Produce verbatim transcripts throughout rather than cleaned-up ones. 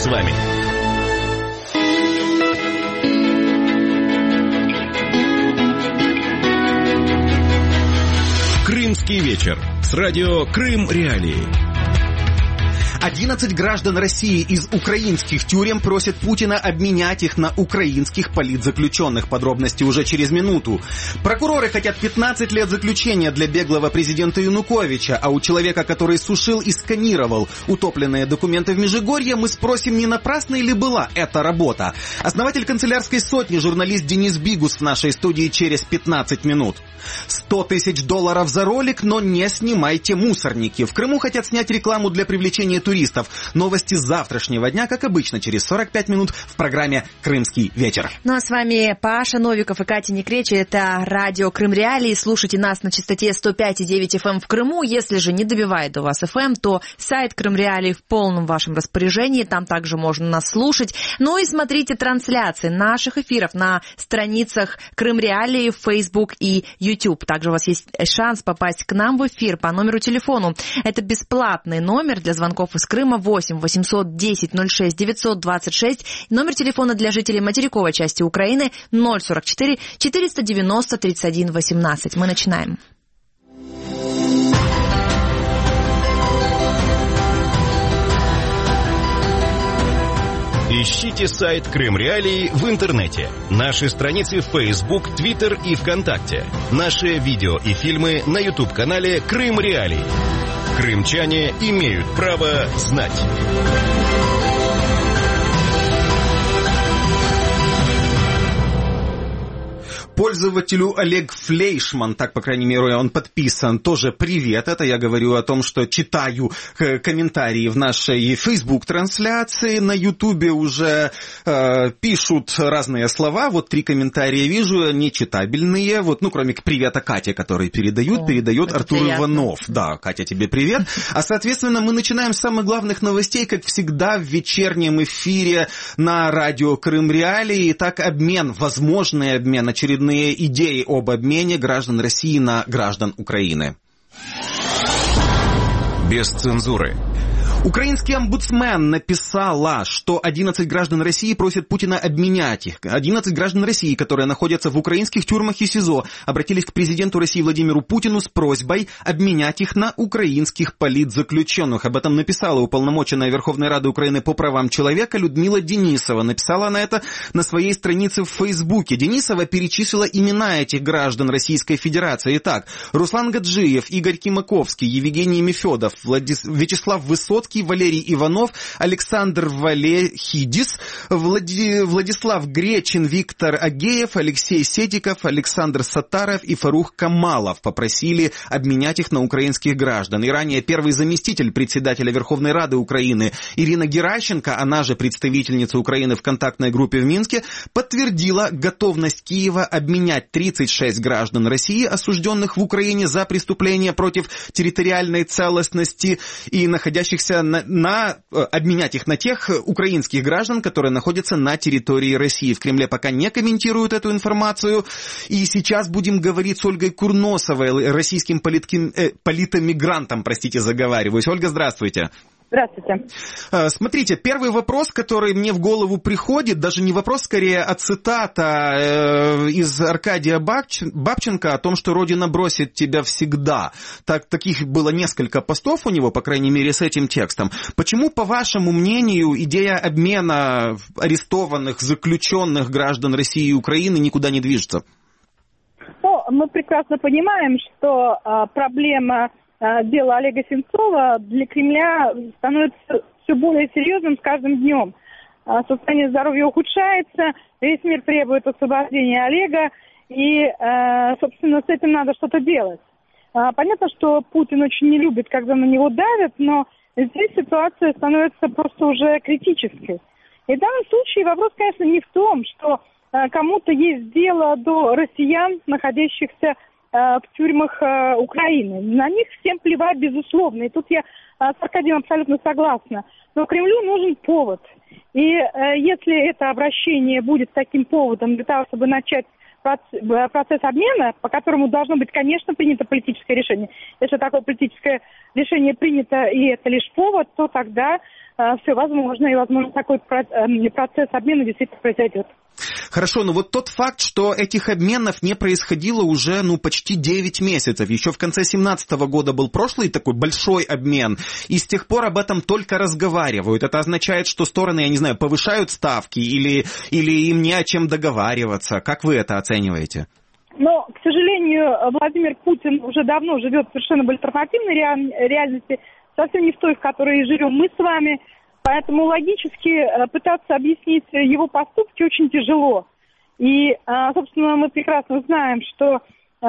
с вами. Крымский вечер с радио Крым Реалии. одиннадцать граждан России из украинских тюрем просят Путина обменять их на украинских политзаключенных. Подробности уже через минуту. Прокуроры хотят пятнадцать лет заключения для беглого президента Януковича, а у человека, который сушил и сканировал утопленные документы в Межигорье, мы спросим, не напрасной ли была эта работа. Основатель канцелярской сотни, журналист Денис Бигус в нашей студии через пятнадцать минут. сто тысяч долларов за ролик, но не снимайте мусорники. В Крыму хотят снять рекламу для привлечения туристов. Новости с завтрашнего дня, как обычно, через сорок пять минут в программе «Крымский вечер». Ну а с вами Паша Новиков и Катя Некречи. Это радио Крым Реалии. Слушайте нас на частоте сто пять и девять эф эм в Крыму. Если же не добивает до вас эф эм, то сайт Крым Реалии в полном вашем распоряжении. Там также можно нас слушать. Ну и смотрите трансляции наших эфиров на страницах Крым Реалии в Facebook и YouTube. Также у вас есть шанс попасть к нам в эфир по номеру телефону. Это бесплатный номер для звонков из Крыма восемь восемьсот десять ноль шесть девятьсот двадцать шесть. Номер телефона для жителей материковой части Украины ноль сорок четыре четыреста девяносто тридцать один восемнадцать. Мы начинаем. Ищите сайт Крым Реалии в интернете. Наши страницы в Facebook, Twitter и ВКонтакте. Наши видео и фильмы на YouTube-канале Крым Реалии. Крымчане имеют право знать. Пользователю Олег Флейшман, так, по крайней мере, он подписан, тоже привет. Это я говорю о том, что читаю комментарии в нашей Facebook-трансляции. На Ютубе уже э, пишут разные слова. Вот три комментария вижу, нечитабельные. Вот, ну, кроме привета Кате, который передают, О, передает Артур приятно. Иванов. Да, Катя, тебе привет. А, соответственно, мы начинаем с самых главных новостей, как всегда, в вечернем эфире на радио Крым Реалии. Итак, обмен, возможный обмен, очередной идеи об обмене граждан России на граждан Украины. Без цензуры. Украинский омбудсмен написала, что одиннадцать граждан России просят Путина обменять их. одиннадцать граждан России, которые находятся в украинских тюрьмах и СИЗО, обратились к президенту России Владимиру Путину с просьбой обменять их на украинских политзаключенных. Об этом написала уполномоченная Верховной Рады Украины по правам человека Людмила Денисова. Написала она это на своей странице в Фейсбуке. Денисова перечислила имена этих граждан Российской Федерации. Итак, Руслан Гаджиев, Игорь Кимаковский, Евгений Мефедов, Владис... Вячеслав Высоцкий, Валерий Иванов, Александр Валехидис, Влади... Владислав Гречин, Виктор Агеев, Алексей Сетиков, Александр Сатаров и Фарух Камалов попросили обменять их на украинских граждан. И ранее первый заместитель председателя Верховной Рады Украины Ирина Геращенко, она же представительница Украины в контактной группе в Минске, подтвердила готовность Киева обменять тридцать шесть граждан России, осужденных в Украине за преступления против территориальной целостности и находящихся На, на, обменять их на тех украинских граждан, которые находятся на территории России. В Кремле пока не комментируют эту информацию. И сейчас будем говорить с Ольгой Курносовой, российским политким, э, политэмигрантом, простите, заговариваюсь. Ольга, здравствуйте. Здравствуйте. Смотрите, первый вопрос, который мне в голову приходит, даже не вопрос, скорее, а цитата э, из Аркадия Бабченко о том, что «Родина бросит тебя всегда». Так, таких было несколько постов у него, по крайней мере, с этим текстом. Почему, по вашему мнению, идея обмена арестованных, заключенных граждан России и Украины никуда не движется? Ну, мы прекрасно понимаем, что э, проблема... дело Олега Сенцова для Кремля становится все более серьезным с каждым днем. Состояние здоровья ухудшается, весь мир требует освобождения Олега, и, собственно, с этим надо что-то делать. Понятно, что Путин очень не любит, когда на него давят, но здесь ситуация становится просто уже критической. И в данном случае вопрос, конечно, не в том, что кому-то есть дело до россиян, находящихся в тюрьмах Украины. На них всем плевать, безусловно. И тут я с Аркадием абсолютно согласна. Но Кремлю нужен повод. И если это обращение будет таким поводом для того, чтобы начать процесс обмена, по которому должно быть, конечно, принято политическое решение. Если такое политическое решение принято, и это лишь повод, то тогда все возможно, и, возможно, такой процесс обмена действительно произойдет. Хорошо, но вот тот факт, что этих обменов не происходило уже, ну, почти девять месяцев. Еще в конце семнадцатого года был прошлый такой большой обмен, и с тех пор об этом только разговаривают. Это означает, что стороны, я не знаю, повышают ставки или, или им не о чем договариваться. Как вы это оцениваете? Но, к сожалению, Владимир Путин уже давно живет в совершенно в альтернативной реальности, совсем не в той, в которой живем мы с вами. Поэтому логически пытаться объяснить его поступки очень тяжело. И, собственно, мы прекрасно знаем, что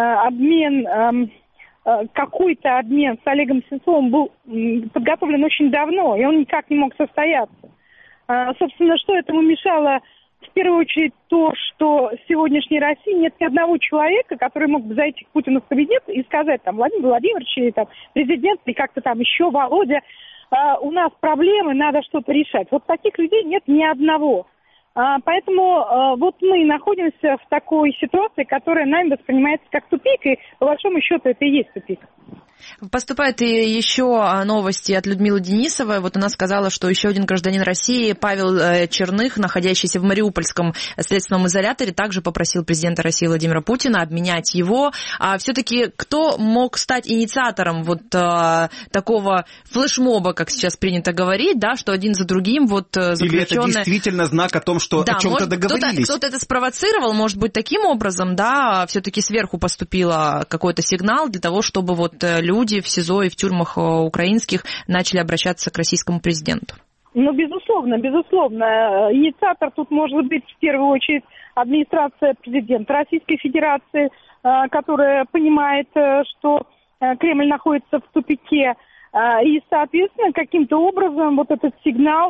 обмен, какой-то обмен с Олегом Сенцовым был подготовлен очень давно, и он никак не мог состояться. Собственно, что этому мешало? В первую очередь то, что в сегодняшней России нет ни одного человека, который мог бы зайти к Путину в кабинет и сказать, там, Владимир Владимирович, или там, президент, или как-то там еще, Володя, Uh, у нас проблемы, надо что-то решать. Вот таких людей нет ни одного. Uh, поэтому uh, вот мы находимся в такой ситуации, которая нами воспринимается как тупик, и по большому счету это и есть тупик. Поступают и еще новости от Людмилы Денисовой. Вот она сказала, что еще один гражданин России, Павел Черных, находящийся в Мариупольском следственном изоляторе, также попросил президента России Владимира Путина обменять его. А все-таки кто мог стать инициатором вот а, такого флешмоба, как сейчас принято говорить, да, что один за другим вот заключенные... Или это действительно знак о том, что да, о чем-то договорились? Кто-то, кто-то это спровоцировал, может быть, таким образом, да, все-таки сверху поступил какой-то сигнал для того, чтобы вот люди в СИЗО и в тюрьмах украинских начали обращаться к российскому президенту? Ну, безусловно, безусловно. Инициатор тут может быть в первую очередь администрация президента Российской Федерации, которая понимает, что Кремль находится в тупике. И, соответственно, каким-то образом вот этот сигнал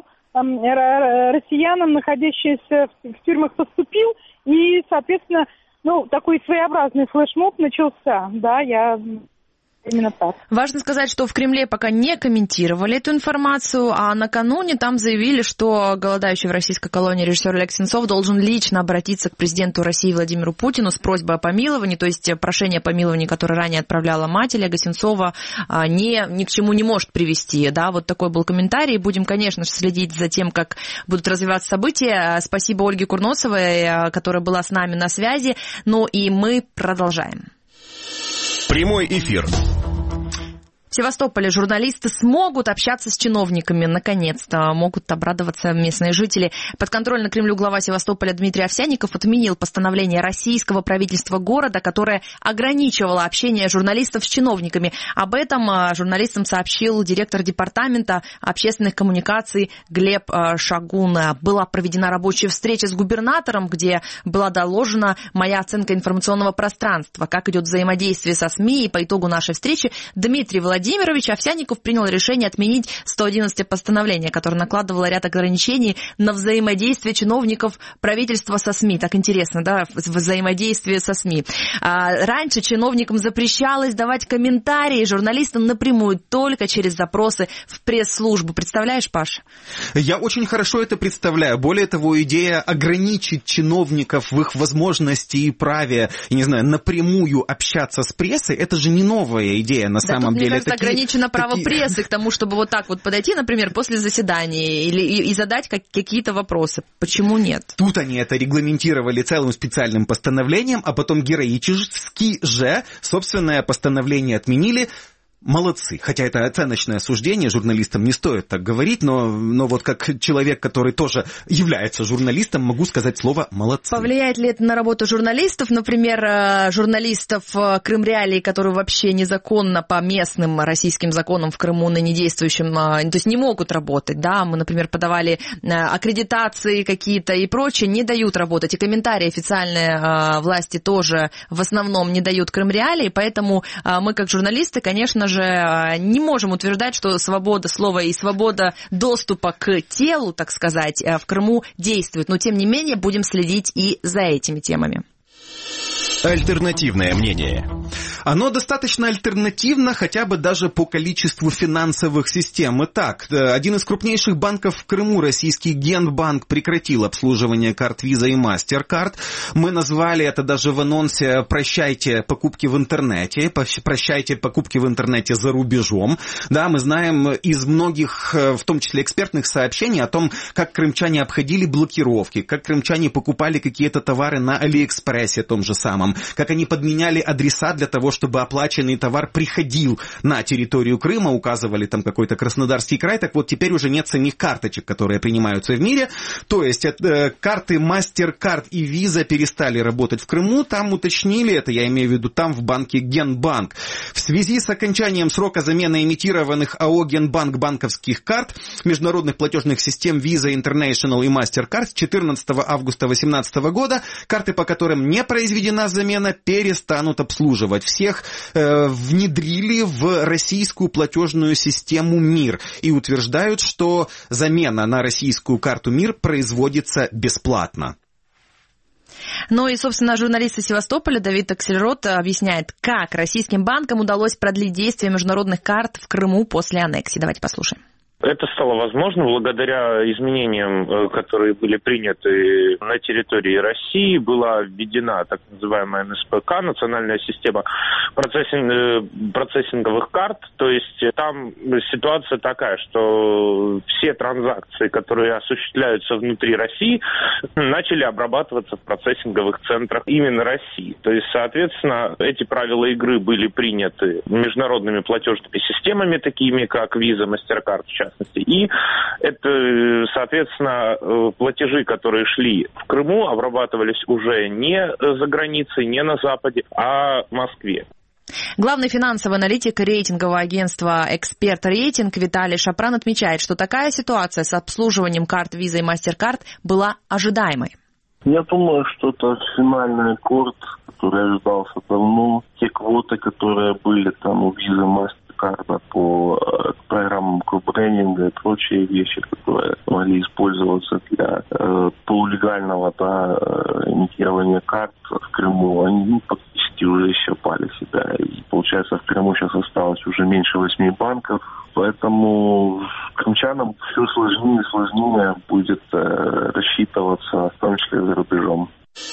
россиянам, находящимся в тюрьмах, поступил. И, соответственно, ну, такой своеобразный флешмоб начался. Да, я... Именно так. Важно сказать, что в Кремле пока не комментировали эту информацию, а накануне там заявили, что голодающий в российской колонии режиссер Олег Сенцов должен лично обратиться к президенту России Владимиру Путину с просьбой о помиловании, то есть прошение о помиловании, которое ранее отправляла мать Олега Сенцова, не, ни к чему не может привести. Да, вот такой был комментарий. Будем, конечно же, следить за тем, как будут развиваться события. Спасибо Ольге Курносовой, которая была с нами на связи. Ну и мы продолжаем. Прямой эфир. В Севастополе журналисты смогут общаться с чиновниками. Наконец-то могут обрадоваться местные жители. Подконтрольный Кремлю глава Севастополя Дмитрий Овсянников отменил постановление российского правительства города, которое ограничивало общение журналистов с чиновниками. Об этом журналистам сообщил директор департамента общественных коммуникаций Глеб Шагун. Была проведена рабочая встреча с губернатором, где была доложена моя оценка информационного пространства, как идет взаимодействие со СМИ. И по итогу нашей встречи Дмитрий Владимирович Владимирович Овсянников принял решение отменить сто одиннадцатое постановление, которое накладывало ряд ограничений на взаимодействие чиновников правительства со СМИ. Так интересно, да, взаимодействие со СМИ. А раньше чиновникам запрещалось давать комментарии журналистам напрямую, только через запросы в пресс-службу. Представляешь, Паша? Я очень хорошо это представляю. Более того, идея ограничить чиновников в их возможности и праве, я не знаю, напрямую общаться с прессой, это же не новая идея на да, самом деле. Мне кажется, ограничено право такие... прессы к тому, чтобы вот так вот подойти, например, после заседания или, и, и задать как, какие-то вопросы. Почему нет? Тут они это регламентировали целым специальным постановлением, а потом героически же собственное постановление отменили. Молодцы. Хотя это оценочное суждение, журналистам не стоит так говорить, но, но вот как человек, который тоже является журналистом, могу сказать слово «молодцы». Повлияет ли это на работу журналистов? Например, журналистов Крым Реалии, которые вообще незаконно по местным российским законам в Крыму ныне действующим, то есть не могут работать, да, мы, например, подавали аккредитации какие-то и прочее, не дают работать. И комментарии официальные власти тоже в основном не дают Крым Реалии, поэтому мы, как журналисты, конечно же, не можем утверждать, что свобода слова и свобода доступа к телу, так сказать, в Крыму действует. Но, тем не менее, будем следить и за этими темами. Альтернативное мнение. Оно достаточно альтернативно хотя бы даже по количеству финансовых систем. Итак, один из крупнейших банков в Крыму, российский Генбанк, прекратил обслуживание карт Visa и MasterCard. Мы назвали это даже в анонсе «Прощайте покупки в интернете», «Прощайте покупки в интернете за рубежом». Да, мы знаем из многих, в том числе экспертных сообщений, о том, как крымчане обходили блокировки, как крымчане покупали какие-то товары на Алиэкспрессе том же самом, как они подменяли адреса для того, чтобы оплаченный товар приходил на территорию Крыма, указывали там какой-то Краснодарский край, так вот теперь уже нет самих карточек, которые принимаются в мире, то есть э, карты MasterCard и Visa перестали работать в Крыму, там уточнили, это я имею в виду там в банке Генбанк. В связи с окончанием срока замены имитированных АО Генбанк банковских карт международных платежных систем Visa International и MasterCard с четырнадцатого августа две тысячи восемнадцатого года карты, по которым не произведена замена, перестанут обслуживать. Всех э, внедрили в российскую платежную систему МИР и утверждают, что замена на российскую карту МИР производится бесплатно. Ну и, собственно, журналист из Севастополя Давид Аксельрод объясняет, как российским банкам удалось продлить действие международных карт в Крыму после аннексии. Давайте послушаем. Это стало возможно благодаря изменениям, которые были приняты на территории России. Была введена так называемая эн эс пэ ка, национальная система процессинг, процессинговых карт. То есть там ситуация такая, что все транзакции, которые осуществляются внутри России, начали обрабатываться в процессинговых центрах именно России. То есть, соответственно, эти правила игры были приняты международными платежными системами, такими как Visa, MasterCard, в частности. И это, соответственно, платежи, которые шли в Крыму, обрабатывались уже не за границей, не на Западе, а в Москве. Главный финансовый аналитик рейтингового агентства «Эксперт Рейтинг» Виталий Шапран отмечает, что такая ситуация с обслуживанием карт Visa и MasterCard была ожидаемой. Я думаю, что это финальный аккорд, который ожидался давно. Те квоты, которые были там у Visa и MasterCard, по программам крупбрендинга и прочие вещи, которые могли использоваться для э, полулегального да, имитирования карт в Крыму, они ну, практически уже исчерпали себя. И получается, в Крыму сейчас осталось уже меньше восьми банков, поэтому крымчанам все сложнее и сложнее будет э, рассчитываться, в том числе за рубежом.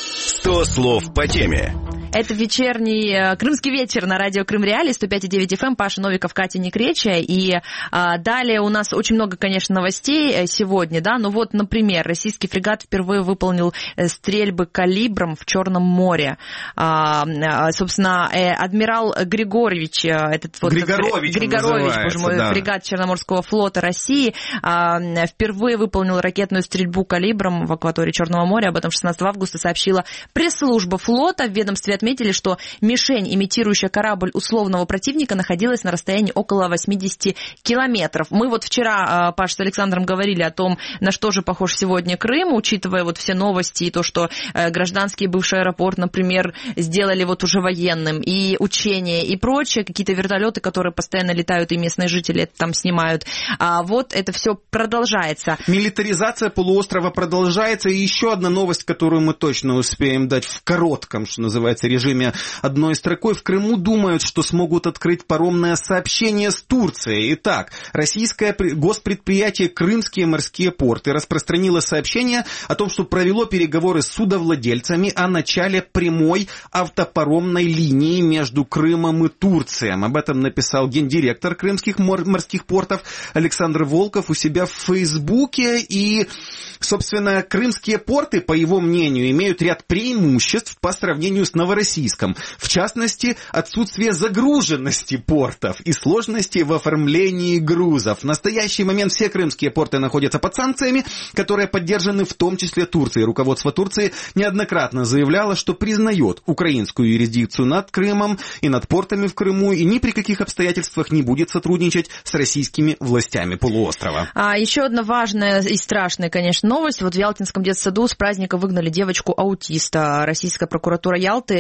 Сто слов по теме. Это вечерний э, крымский вечер на радио Крым Реалии, сто пять и девять эф эм, Паша Новиков, Катя Некречия. И э, далее у нас очень много, конечно, новостей сегодня, да, ну вот, например, российский фрегат впервые выполнил э, стрельбы калибром в Черном море. А, э, собственно, э, адмирал Григорьевич, э, этот вот... Григорович, Григорович, боже мой, да. Фрегат Черноморского флота России э, впервые выполнил ракетную стрельбу калибром в акватории Черного моря. Об этом шестнадцатого августа сообщила пресс-служба флота. В ведомстве отметили, что мишень, имитирующая корабль условного противника, находилась на расстоянии около восемьдесят километров. Мы вот вчера, Паш, с Александром говорили о том, на что же похож сегодня Крым, учитывая вот все новости и то, что гражданский бывший аэропорт, например, сделали вот уже военным, и учения, и прочее, какие-то вертолеты, которые постоянно летают, и местные жители это там снимают. А вот это все продолжается. Милитаризация полуострова продолжается, и еще одна новость, которую мы точно успеем дать в коротком, что называется, режиме одной строкой. В Крыму думают, что смогут открыть паромное сообщение с Турцией. Итак, российское госпредприятие «Крымские морские порты» распространило сообщение о том, что провело переговоры с судовладельцами о начале прямой автопаромной линии между Крымом и Турцией. Об этом написал гендиректор крымских морских портов Александр Волков у себя в Фейсбуке. И, собственно, крымские порты, по его мнению, имеют ряд преимуществ по сравнению с Новороссийском. В частности, отсутствие загруженности портов и сложности в оформлении грузов. В настоящий момент все крымские порты находятся под санкциями, которые поддержаны в том числе Турцией. Руководство Турции неоднократно заявляло, что признает украинскую юрисдикцию над Крымом и над портами в Крыму и ни при каких обстоятельствах не будет сотрудничать с российскими властями полуострова. А еще одна важная и страшная, конечно, новость. Вот в Ялтинском детсаду с праздника выгнали девочку-аутиста. Российская прокуратура Ялты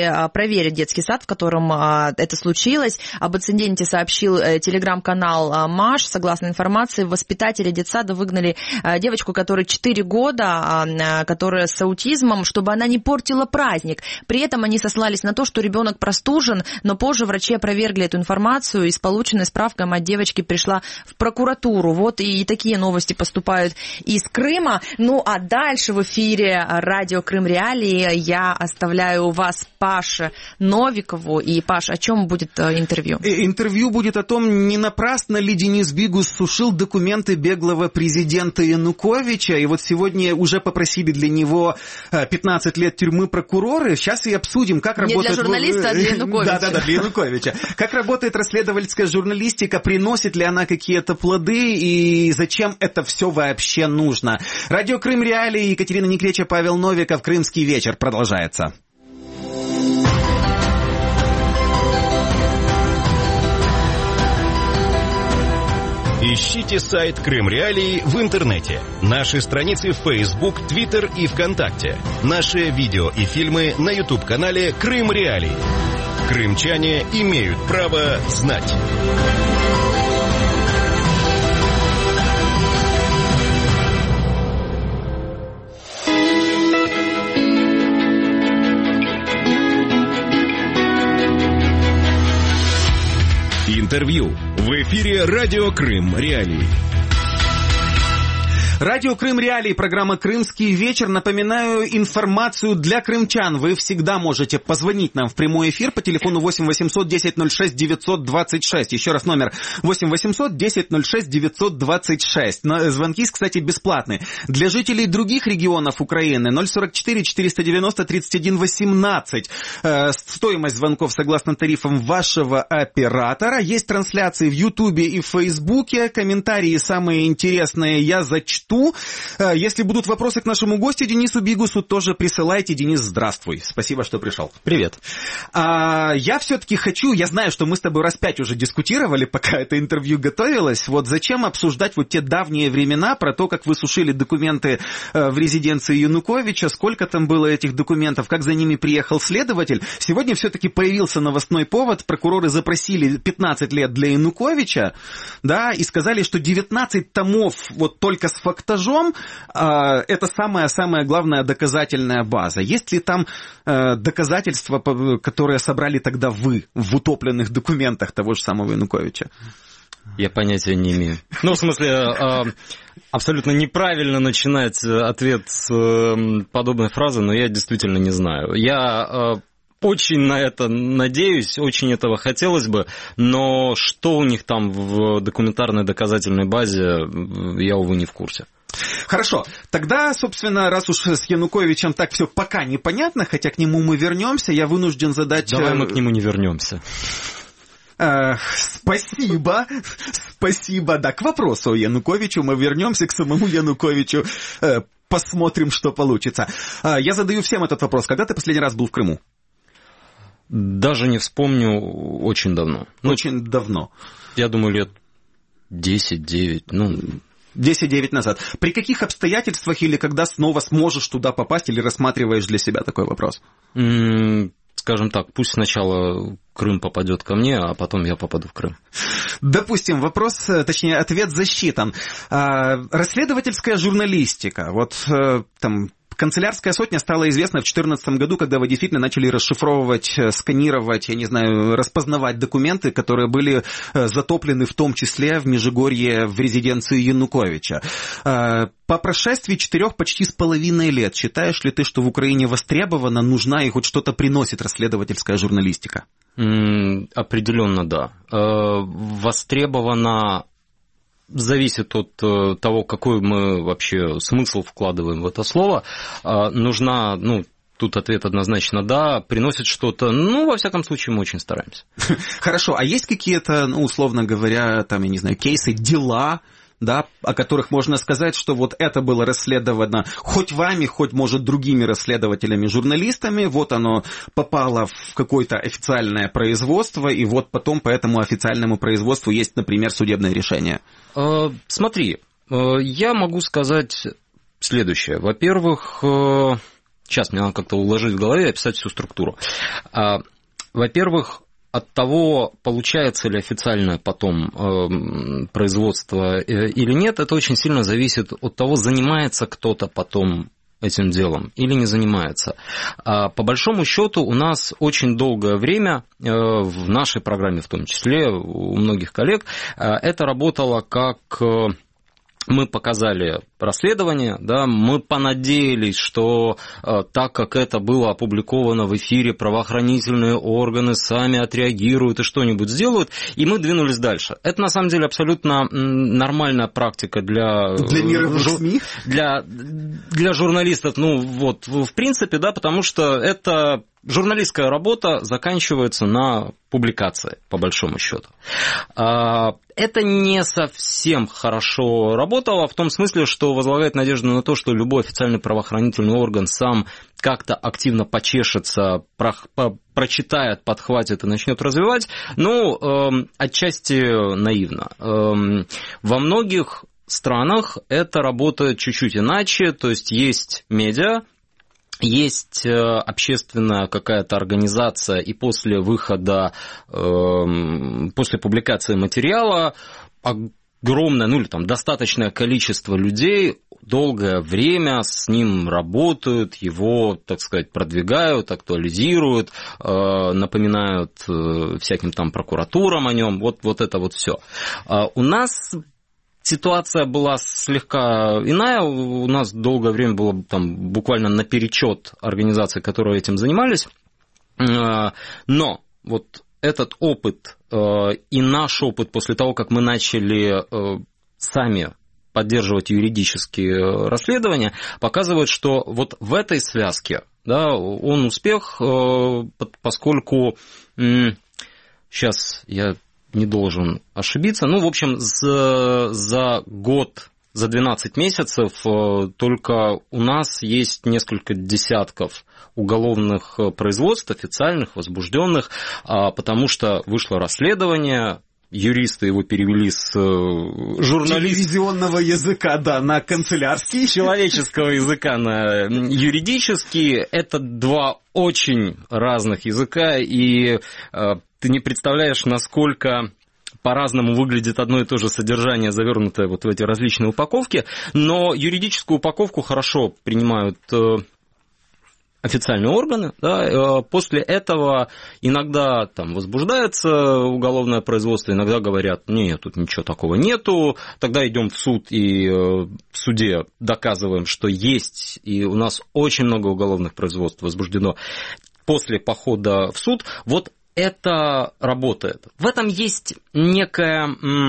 решили проверить детский сад, в котором это случилось. Об инциденте сообщил телеграм-канал Маш. Согласно информации, воспитатели детсада выгнали девочку, которой четыре года, которая с аутизмом, чтобы она не портила праздник. При этом они сослались на то, что ребенок простужен, но позже врачи опровергли эту информацию, и с полученной справкой мать девочки пришла в прокуратуру. Вот и такие новости поступают из Крыма. Ну а дальше в эфире радио Крым Реалии я оставляю вас Паше Новикову. И, Паш, о чем будет интервью? Интервью будет о том, не напрасно ли Денис Бигус сушил документы беглого президента Януковича. И вот сегодня уже попросили для него пятнадцать лет тюрьмы прокуроры. Сейчас и обсудим, как не работает... Не для журналиста, а для Януковича. Да-да-да, для Януковича. Как работает расследовательская журналистика, приносит ли она какие-то плоды и зачем это все вообще нужно. Радио Крым Реалии, Екатерина Некреча, Павел Новиков. Крымский вечер продолжается. Ищите сайт Крым Реалии в интернете. Наши страницы в Facebook, Twitter и ВКонтакте. Наши видео и фильмы на YouTube-канале Крым Реалии. Крымчане имеют право знать. Интервью. В эфире радио Крым Реалии. Радио Крым Реалии, программа «Крымский вечер». Напоминаю информацию для крымчан. Вы всегда можете позвонить нам в прямой эфир по телефону восемь восемьсот десять ноль шесть девятьсот двадцать шесть. Еще раз номер восемь восемьсот десять ноль шесть девятьсот двадцать шесть. Звонки, кстати, бесплатные. Для жителей других регионов Украины ноль сорок четыре четыреста девяносто тридцать один восемнадцать. Стоимость звонков согласно тарифам вашего оператора. Есть трансляции в Ютубе и в Фейсбуке. Комментарии самые интересные я зачту. Если будут вопросы к нашему гостю Денису Бигусу, тоже присылайте. Денис, здравствуй. Спасибо, что пришел. Привет. А, я все-таки хочу, я знаю, что мы с тобой раз пять уже дискутировали, пока это интервью готовилось. Вот зачем обсуждать вот те давние времена про то, как вы сушили документы в резиденции Януковича, сколько там было этих документов, как за ними приехал следователь. Сегодня все-таки появился новостной повод. Прокуроры запросили пятнадцать лет для Януковича, да, и сказали, что девятнадцать томов вот только с фактажом, это самая-самая главная доказательная база. Есть ли там доказательства, которые собрали тогда вы в утопленных документах того же самого Януковича? Я понятия не имею. Ну, в смысле, абсолютно неправильно начинать ответ с подобной фразы, но я действительно не знаю. Я очень на это надеюсь, очень этого хотелось бы, но что у них там в документарной доказательной базе, я, увы, не в курсе. Хорошо, тогда, собственно, раз уж с Януковичем так все пока непонятно, хотя к нему мы вернемся, я вынужден задать... Давай мы к нему не вернемся. Uh, спасибо, спасибо. Да, к вопросу о Януковичу мы вернемся, к самому Януковичу, uh, посмотрим, что получится. Uh, я задаю всем этот вопрос. Когда ты последний раз был в Крыму? Даже не вспомню, очень давно. Очень ну, давно. Я думаю, лет десять-девять, ну... десять-девять назад. При каких обстоятельствах или когда снова сможешь туда попасть, или рассматриваешь для себя такой вопрос? Mm, скажем так, пусть сначала Крым попадет ко мне, а потом я попаду в Крым. Допустим, вопрос, точнее, ответ засчитан. Расследовательская журналистика, вот там... Канцелярская сотня стала известна в две тысячи четырнадцатом году, когда вы действительно начали расшифровывать, сканировать, я не знаю, распознавать документы, которые были затоплены в том числе в Межигорье в резиденции Януковича. По прошествии четырех почти с половиной лет, считаешь ли ты, что в Украине востребована, нужна и хоть что-то приносит расследовательская журналистика? Mm, определенно, да. Востребована... Зависит от того, какой мы вообще смысл вкладываем в это слово. Нужна, ну, тут ответ однозначно да, приносит что-то, ну, во всяком случае, мы очень стараемся. Хорошо, а есть какие-то, ну, условно говоря, там, я не знаю, кейсы, дела, да, о которых можно сказать, что вот это было расследовано хоть вами, хоть, может, другими расследователями, журналистами, вот оно попало в какое-то официальное производство, и вот потом по этому официальному производству есть, например, судебное решение? Смотри, я могу сказать следующее. Во-первых, сейчас мне надо как-то уложить в голове и описать всю структуру. Во-первых, от того, получается ли официальное потом э, производство э, или нет, это очень сильно зависит от того, занимается кто-то потом этим делом или не занимается. А по большому счету у нас очень долгое время, э, в нашей программе в том числе, у многих коллег, э, это работало как... Э, мы показали расследование, да, мы понадеялись, что э, так как это было опубликовано в эфире, правоохранительные органы сами отреагируют и что-нибудь сделают, и мы двинулись дальше. Это на самом деле абсолютно нормальная практика для... Для мировых жур... СМИ? Для, для журналистов, ну вот, в принципе, да, потому что это... Журналистская работа заканчивается на публикации, по большому счету. Это не совсем хорошо работало, в том смысле, что возлагает надежду на то, что любой официальный правоохранительный орган сам как-то активно почешется, прочитает, подхватит и начнет развивать. Ну, отчасти наивно. Во многих странах это работает чуть-чуть иначе, то есть есть медиа, есть общественная какая-то организация, и после выхода, после публикации материала огромное, ну или там достаточное количество людей долгое время с ним работают, его, так сказать, продвигают, актуализируют, напоминают всяким там прокуратурам о нем, вот, вот это вот все. У нас... Ситуация была слегка иная, у нас долгое время было там буквально наперечет организаций, которые этим занимались, но вот этот опыт и наш опыт после того, как мы начали сами поддерживать юридические расследования, показывает, что вот в этой связке, да, он успех, поскольку сейчас я... не должен ошибиться. Ну, в общем, за, за год, за двенадцать месяцев только у нас есть несколько десятков уголовных производств, официальных, возбужденных, потому что вышло расследование, юристы его перевели с журналистского... Телевизионного языка, да, на канцелярский. Человеческого языка на юридический. Это два очень разных языка, и ты не представляешь, насколько по-разному выглядит одно и то же содержание, завернутое вот в эти различные упаковки, но юридическую упаковку хорошо принимают официальные органы, да, после этого иногда там возбуждается уголовное производство, иногда говорят, нет, тут ничего такого нету, тогда идем в суд и в суде доказываем, что есть, и у нас очень много уголовных производств возбуждено после похода в суд, вот это работает. В этом есть некая,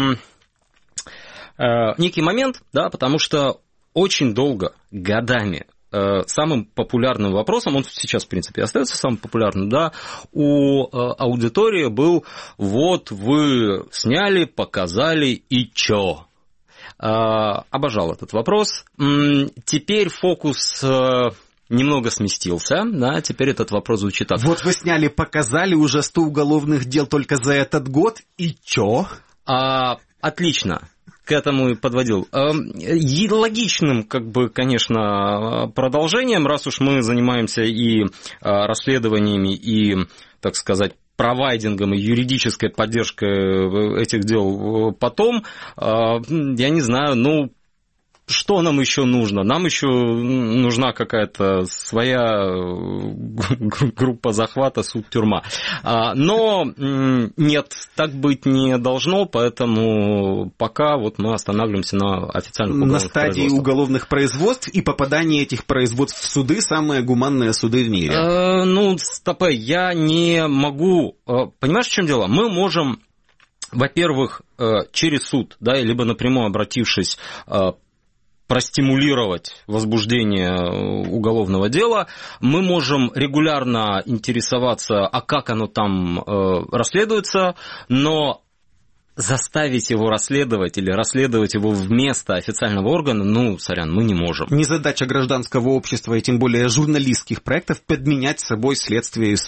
некий момент, да, потому что очень долго, годами, самым популярным вопросом, он сейчас, в принципе, остается самым популярным, да, у аудитории был, вот вы сняли, показали, и чё? Обожал этот вопрос. Теперь фокус немного сместился, да, теперь этот вопрос звучит так. Вот вы сняли, показали уже сто уголовных дел только за этот год, и чё? А, отлично. К этому и подводил. И логичным, как бы, конечно, продолжением, раз уж мы занимаемся и расследованиями, и, так сказать, провайдингом и юридической поддержкой этих дел потом, я не знаю, ну, что нам еще нужно? Нам еще нужна какая-то своя группа захвата, суд, тюрьма. Но нет, так быть не должно, поэтому пока вот мы останавливаемся на официальных уголовных На стадии производствах. уголовных производств и попадание этих производств в суды, самые гуманные суды в мире. Э, ну, стопэ, я не могу... Понимаешь, в чем дело? Мы можем, во-первых, через суд, да, либо напрямую обратившись, простимулировать возбуждение уголовного дела, мы можем регулярно интересоваться, а как оно там э, расследуется, но заставить его расследовать или расследовать его вместо официального органа, ну, сорян, мы не можем. Не задача гражданского общества и тем более журналистских проектов подменять собой следствие и суд.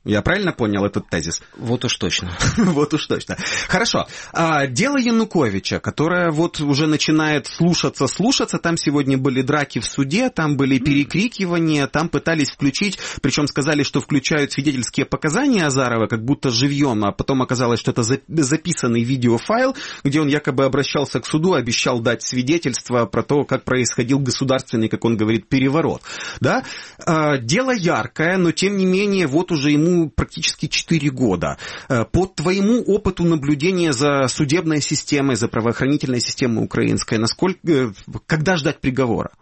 Я правильно понял этот тезис? Вот уж точно. Вот уж точно. Хорошо. Дело Януковича, которое вот уже начинает слушаться, слушаться, там сегодня были драки в суде, там были перекрикивания, там пытались включить, причем сказали, что включают свидетельские показания Азарова, как будто живьем, а потом оказалось, что это записанный видеофайл, где он якобы обращался к суду, обещал дать свидетельство про то, как происходил государственный, как он говорит, переворот. Да? Дело яркое, но тем не менее, вот уже ему практически четыре года. По твоему опыту наблюдения за судебной системой, за правоохранительной системой украинской, насколько, когда ждать приговора?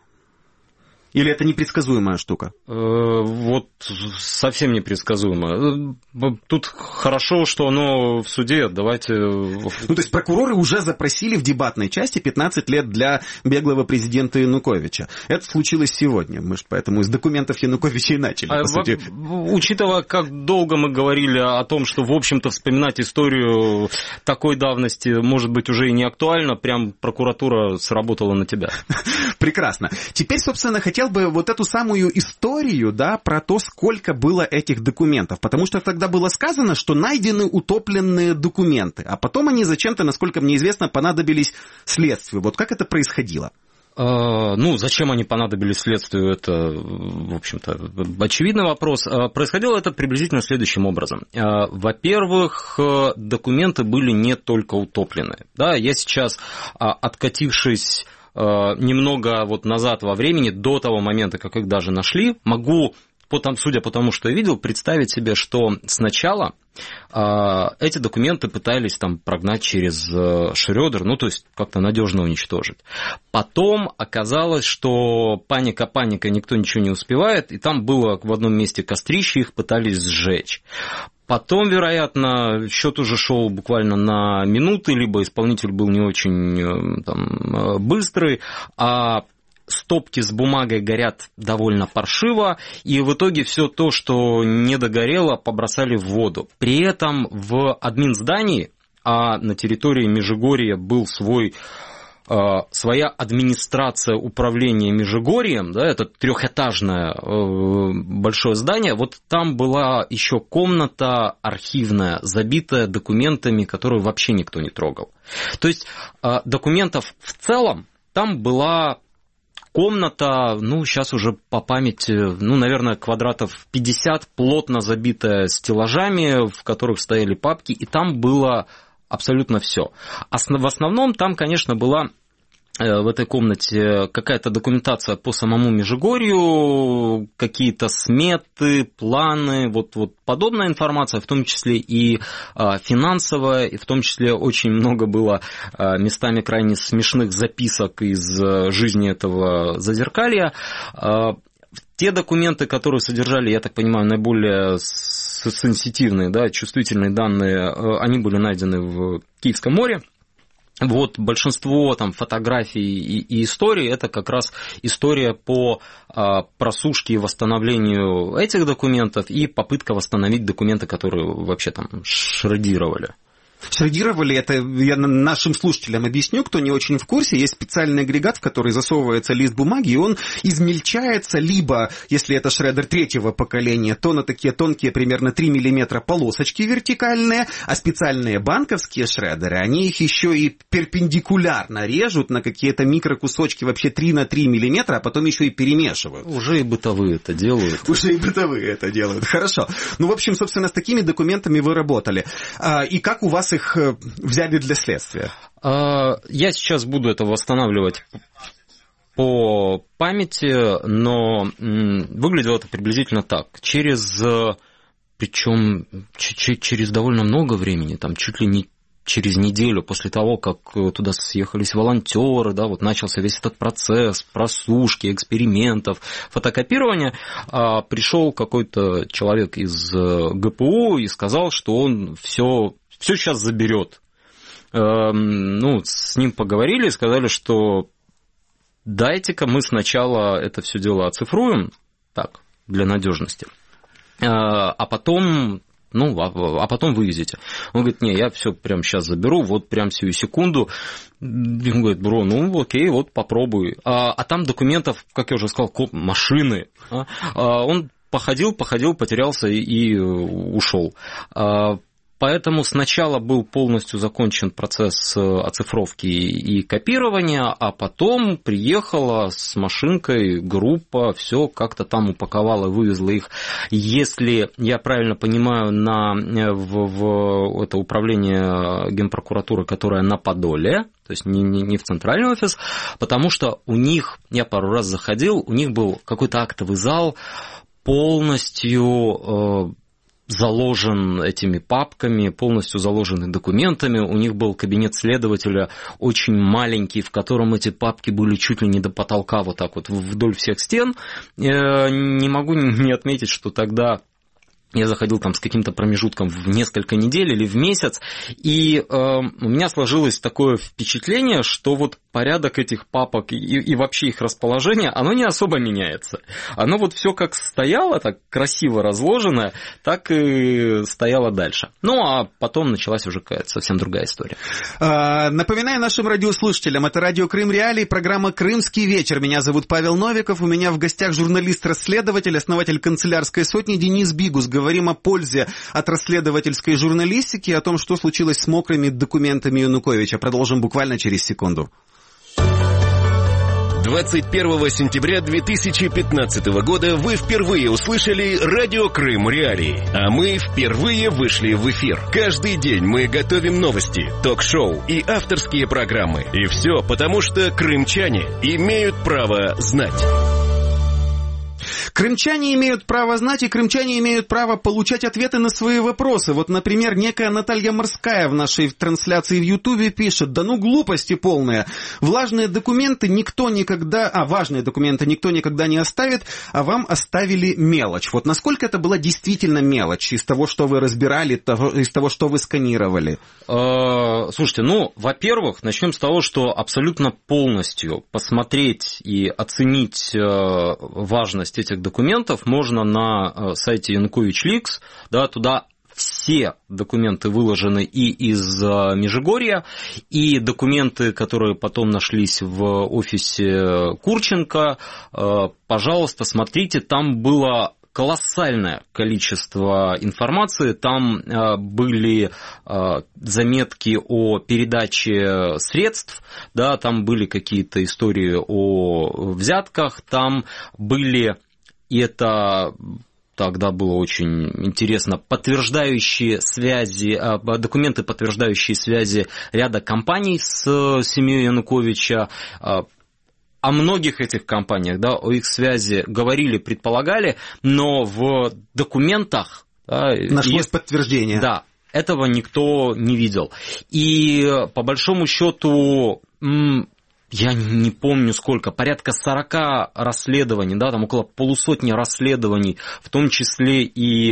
Или это непредсказуемая штука? Вот совсем непредсказуемо. Тут хорошо, что оно в суде, давайте... Ну, то есть прокуроры уже запросили в дебатной части пятнадцать лет для беглого президента Януковича. Это случилось сегодня. Мы же поэтому из документов Януковича и начали, а, по сути. Учитывая, как долго мы говорили о том, что, в общем-то, вспоминать историю такой давности может быть уже и не актуально, прям прокуратура сработала на тебя. Прекрасно. Теперь, собственно, хотел Хотел бы вот эту самую историю, да, про то, сколько было этих документов. Потому что тогда было сказано, что найдены утопленные документы. А потом они зачем-то, насколько мне известно, понадобились следствию. Вот как это происходило? Ну, зачем они понадобились следствию, это, в общем-то, очевидный вопрос. Происходило это приблизительно следующим образом. Во-первых, документы были не только утоплены. Да, я сейчас, откатившись немного вот назад во времени, до того момента, как их даже нашли, могу, судя по тому, что я видел, представить себе, что сначала эти документы пытались там прогнать через Шрёдер, ну, то есть как-то надежно уничтожить. Потом оказалось, что паника, паника, никто ничего не успевает, и там было в одном месте кострище, их пытались сжечь. Потом, вероятно, счет уже шел буквально на минуты, либо исполнитель был не очень там, быстрый, а стопки с бумагой горят довольно паршиво, и в итоге все то, что не догорело, побросали в воду. При этом в админздании, а на территории Межигорья был свой... своя администрация управления Межигорьем, да, это трехэтажное большое здание, вот там была еще комната архивная, забитая документами, которые вообще никто не трогал. То есть документов в целом там была комната, ну, сейчас уже по памяти, ну, наверное, квадратов пятьдесят, плотно забитая стеллажами, в которых стояли папки, и там было абсолютно все. В основном там, конечно, была в этой комнате какая-то документация по самому Межигорью, какие-то сметы, планы, вот, вот подобная информация, в том числе и финансовая, и в том числе очень много было местами крайне смешных записок из жизни этого Зазеркалья. Те документы, которые содержали, я так понимаю, наиболее сенситивные, да, чувствительные данные, они были найдены в Киевском море. Вот большинство там фотографий и, и историй это как раз история по а, просушке и восстановлению этих документов и попытка восстановить документы, которые вообще там шредировали. Шредировали, это я нашим слушателям объясню, кто не очень в курсе, есть специальный агрегат, в который засовывается лист бумаги, и он измельчается, либо, если это шредер третьего поколения, то на такие тонкие, примерно три миллиметра полосочки вертикальные, а специальные банковские шредеры, они их еще и перпендикулярно режут на какие-то микрокусочки, вообще три на три миллиметра, а потом еще и перемешивают. Уже и бытовые это делают. Уже и бытовые это делают, хорошо. Ну, в общем, собственно, с такими документами вы работали. И как у вас их взяли для следствия? Я сейчас буду это восстанавливать по памяти, но выглядело это приблизительно так. Через, причем через довольно много времени, там чуть ли не через неделю после того, как туда съехались волонтеры, да, вот начался весь этот процесс просушки, экспериментов, фотокопирования, пришел какой-то человек из ГПУ и сказал, что он все Все сейчас заберет. Ну, с ним поговорили и сказали, что дайте-ка мы сначала это все дело оцифруем, так, для надежности, а потом, ну, а потом вывезете. Он говорит, не, я все прямо сейчас заберу, вот прям сию секунду. Он говорит, бро, ну окей, вот попробуй. А, а там документов, как я уже сказал, машины. А, он походил, походил, потерялся и, и ушел. Поэтому сначала был полностью закончен процесс оцифровки и копирования, а потом приехала с машинкой группа, все как-то там упаковала, вывезла их. Если я правильно понимаю, на, в, в это управление Генпрокуратуры, которое на Подоле, то есть не, не, не в центральный офис, потому что у них, я пару раз заходил, у них был какой-то актовый зал полностью... заложен этими папками, полностью заложенный документами. У них был кабинет следователя очень маленький, в котором эти папки были чуть ли не до потолка, вот так вот вдоль всех стен. Не могу не отметить, что тогда я заходил там с каким-то промежутком в несколько недель или в месяц, и э, у меня сложилось такое впечатление, что вот порядок этих папок и, и вообще их расположение, оно не особо меняется. Оно вот все как стояло, так красиво разложено, так и стояло дальше. Ну, а потом началась уже какая-то совсем другая история. А, напоминаю нашим радиослушателям, это радио Крым Реалии, программа «Крымский вечер». Меня зовут Павел Новиков, у меня в гостях журналист-расследователь, основатель канцелярской сотни Денис Бигус. Говорим о пользе от расследовательской журналистики, о том, что случилось с мокрыми документами Януковича. Продолжим буквально через секунду. двадцать первого сентября две тысячи пятнадцатого года вы впервые услышали радио Крым Реалии, а мы впервые вышли в эфир. Каждый день мы готовим новости, ток-шоу и авторские программы. И все потому, что крымчане имеют право знать. Крымчане имеют право знать, и крымчане имеют право получать ответы на свои вопросы. Вот, например, некая Наталья Морская в нашей трансляции в Ютубе пишет: да ну глупости полные. Влажные документы никто никогда... А, важные документы никто никогда не оставит, а вам оставили мелочь. Вот насколько это была действительно мелочь из того, что вы разбирали, из того, что вы сканировали? Слушайте, ну, во-первых, начнем с того, что абсолютно полностью посмотреть и оценить важность этих документов можно на сайте Янукович Ликс, да, туда все документы выложены и из Межигорья, и документы, которые потом нашлись в офисе Курченко, пожалуйста, смотрите, там было колоссальное количество информации, там были заметки о передаче средств, да, там были какие-то истории о взятках, там были, и это тогда было очень интересно, подтверждающие связи, документы, подтверждающие связи ряда компаний с семьей Януковича. О многих этих компаниях, да, о их связи говорили, предполагали, но в документах... Да, нашлось и, подтверждение. Да, этого никто не видел. И по большому счету, я не помню сколько, порядка сорока расследований, да, там около полусотни расследований, в том числе и э,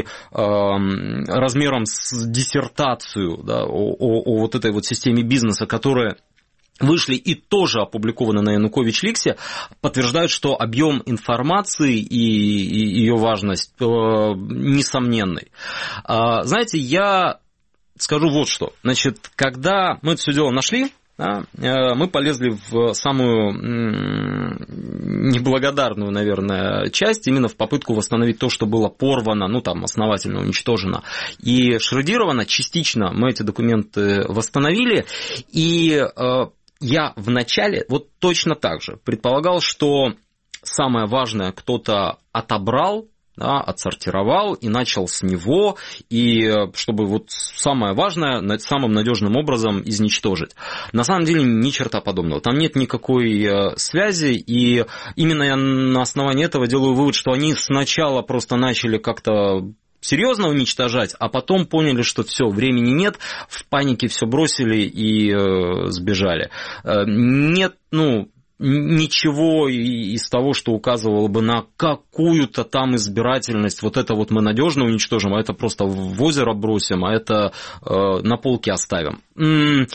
размером с диссертацию, да, о, о, о вот этой вот системе бизнеса, которая... вышли и тоже опубликованы на Янукович Ликсе, подтверждают, что объем информации и, и ее важность э, несомненный. А, знаете, я скажу вот что. Значит, когда мы это все дело нашли, да, э, мы полезли в самую м- неблагодарную, наверное, часть, именно в попытку восстановить то, что было порвано, ну там основательно уничтожено и шредировано. Частично мы эти документы восстановили, и э, я вначале вот точно так же предполагал, что самое важное кто-то отобрал, да, отсортировал и начал с него, и чтобы вот самое важное самым надежным образом изничтожить. На самом деле ни черта подобного. Там нет никакой связи, и именно я на основании этого делаю вывод, что они сначала просто начали как-то серьезно уничтожать, а потом поняли, что все, времени нет, в панике все бросили и э, сбежали. Э, нет, ну, ничего из того, что указывало бы на какую-то там избирательность, вот это вот мы надежно уничтожим, а это просто в озеро бросим, а это э, на полке оставим. М-м-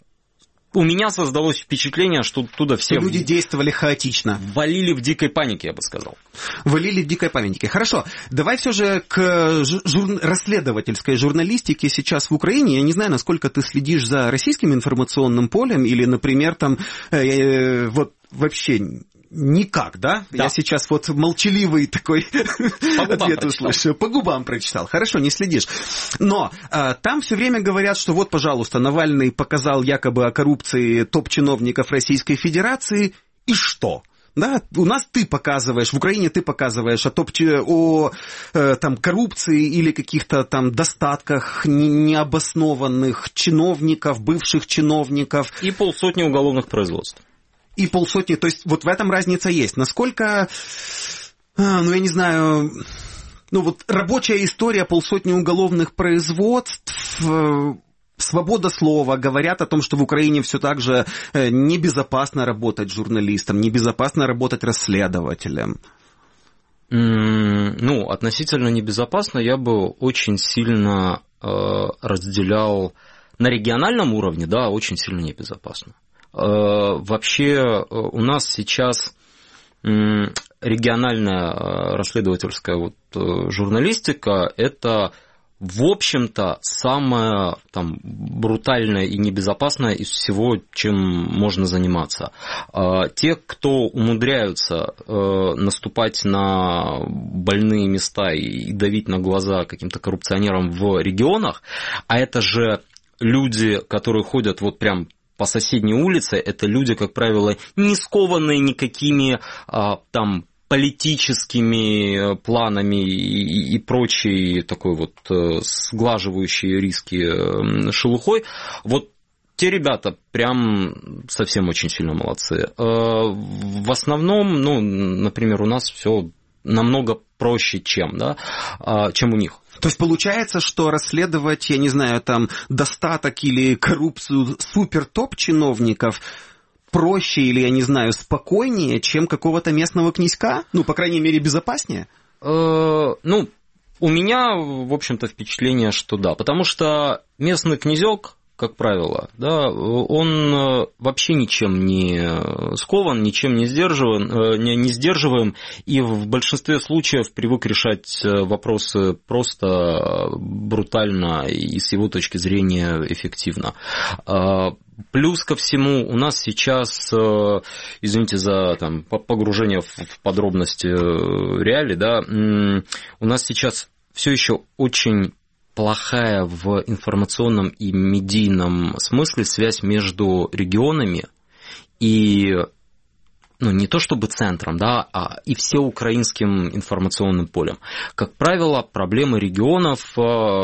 У меня создалось впечатление, что туда все... Люди действовали хаотично. Валили в дикой панике, я бы сказал. Валили в дикой панике. Хорошо. Давай все же к жур... расследовательской журналистике сейчас в Украине. Я не знаю, насколько ты следишь за российским информационным полем или, например, там, э, вот вообще... Никак, да? Да. Я сейчас вот молчаливый такой ответ услышал. По губам прочитал. Хорошо, не следишь. Но а, там все время говорят, что вот, пожалуйста, Навальный показал якобы о коррупции топ-чиновников Российской Федерации, и что? Да, у нас ты показываешь, в Украине ты показываешь о, топ, о э, там, коррупции или каких-то там достатках не, необоснованных чиновников, бывших чиновников. И полсотни уголовных производств. И полсотни, то есть вот в этом разница есть. Насколько, ну я не знаю, ну вот рабочая история, полсотни уголовных производств, свобода слова, говорят о том, что в Украине все так же небезопасно работать журналистом, небезопасно работать расследователем. Ну, относительно небезопасно я бы очень сильно э, разделял на региональном уровне, да, очень сильно небезопасно. Э, вообще у нас сейчас региональная расследовательская вот журналистика – это, в общем-то, самое там, брутальное и небезопасное из всего, чем можно заниматься. Те, кто умудряются наступать на больные места и давить на глаза каким-то коррупционерам в регионах, а это же люди, которые ходят вот прям по соседней улице, это люди, как правило, не скованные никакими там политическими планами и, и прочей такой вот сглаживающей риски шелухой, вот те ребята прям совсем очень сильно молодцы. В основном, ну, например, у нас все намного проще, чем, да, чем у них. То есть получается, что расследовать, я не знаю, там, достаток или коррупцию супер-топ-чиновников проще или, я не знаю, спокойнее, чем какого-то местного князька? Ну, по крайней мере, безопаснее? Ну, у меня, в общем-то, впечатление, что да. Потому что местный князек, как правило, да, он вообще ничем не скован, ничем не сдерживан, не, не сдерживаем, и в большинстве случаев привык решать вопросы просто брутально и с его точки зрения эффективно. Плюс ко всему, у нас сейчас, извините за там, погружение в подробности реалий, да, у нас сейчас все еще очень плохая в информационном и медийном смысле связь между регионами и, ну, не то чтобы центром, да, а и всеукраинским информационным полем. Как правило, проблемы регионов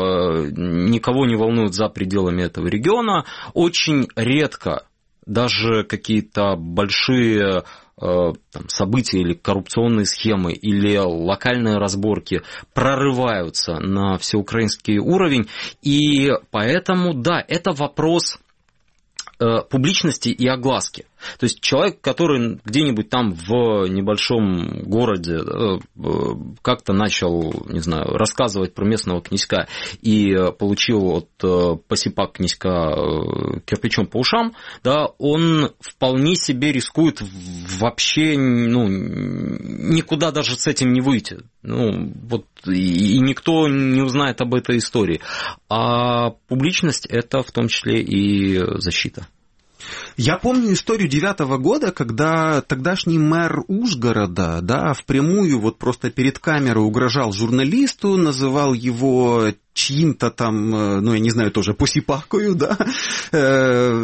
никого не волнуют за пределами этого региона. Очень редко даже какие-то большие там, события или коррупционные схемы или локальные разборки прорываются на всеукраинский уровень. И поэтому, да, это вопрос публичности и огласки. То есть человек, который где-нибудь там в небольшом городе как-то начал, не знаю, рассказывать про местного князька и получил от посипак князька кирпичом по ушам, да, он вполне себе рискует вообще, ну, никуда даже с этим не выйти. Ну, вот, и никто не узнает об этой истории. А публичность – это в том числе и защита. Я помню историю девятого года, когда тогдашний мэр Ужгорода, да, впрямую вот просто перед камерой угрожал журналисту, называл его чьим-то там, ну, я не знаю, тоже посипакою, да, э,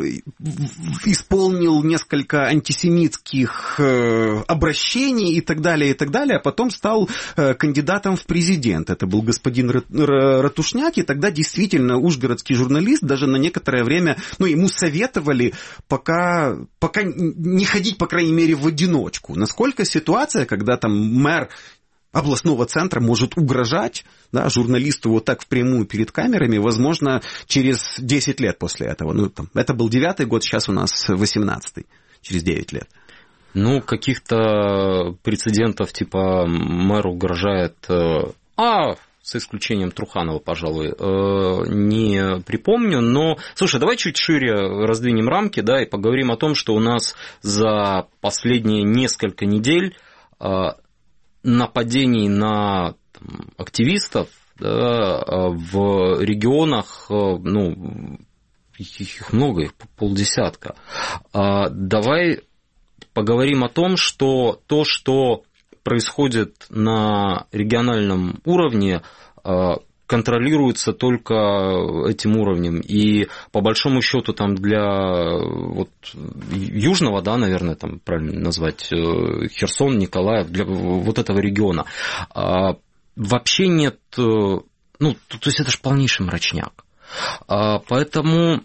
исполнил несколько антисемитских э, обращений и так далее, и так далее, а потом стал э, кандидатом в президент. Это был господин Ратушняк, и тогда действительно ужгородский журналист даже на некоторое время, ну, ему советовали пока, пока не ходить, по крайней мере, в одиночку. Насколько ситуация, когда там мэр областного центра может угрожать, да, журналисту вот так впрямую перед камерами, возможно, через десять лет после этого. Ну, там, это был девятый год, сейчас у нас восемнадцатый, через девять лет. Ну, каких-то прецедентов, типа мэр угрожает, а, с исключением Труханова, пожалуй, не припомню, но, слушай, давай чуть шире раздвинем рамки, да, и поговорим о том, что у нас за последние несколько недель нападений на там, активистов, да, в регионах, ну, их много, их полдесятка. Давай поговорим о том, что то, что происходит на региональном уровне, контролируется только этим уровнем. И по большому счету там для вот, южного, да, наверное, там правильно назвать, Херсон, Николаев, для вот этого региона, вообще нет, ну, то есть это же полнейший мрачняк. Поэтому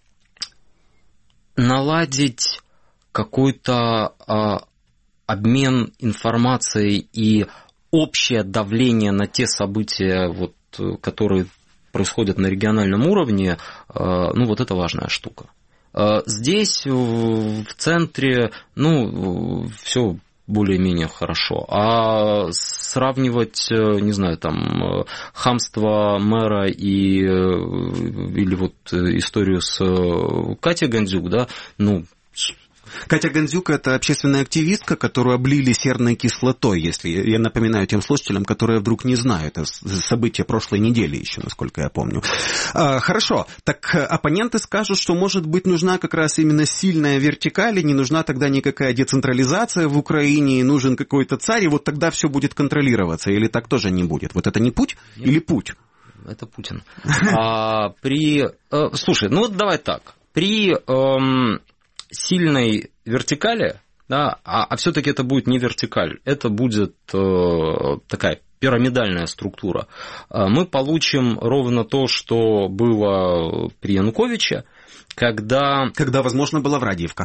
наладить какой-то обмен информацией и общее давление на те события, вот, которые происходят на региональном уровне, ну, вот это важная штука. Здесь, в центре, ну, все более-менее хорошо. А сравнивать, не знаю, там, хамство мэра и, или вот историю с Катей Гандзюк, да, ну, Катя Гандзюк – это общественная активистка, которую облили серной кислотой, если я напоминаю тем слушателям, которые вдруг не знают. Это событие прошлой недели еще, насколько я помню. А, хорошо, так оппоненты скажут, что, может быть, нужна как раз именно сильная вертикаль, и не нужна тогда никакая децентрализация в Украине, и нужен какой-то царь, и вот тогда все будет контролироваться, или так тоже не будет? Вот это не путь Нет. или путь? Это Путин. А, при... Слушай, ну вот давай так. При... Эм... сильной вертикали, да, а, а все-таки это будет не вертикаль, это будет э, такая пирамидальная структура. Мы получим ровно то, что было при Януковиче, когда... Когда, возможно, была Врадиевка.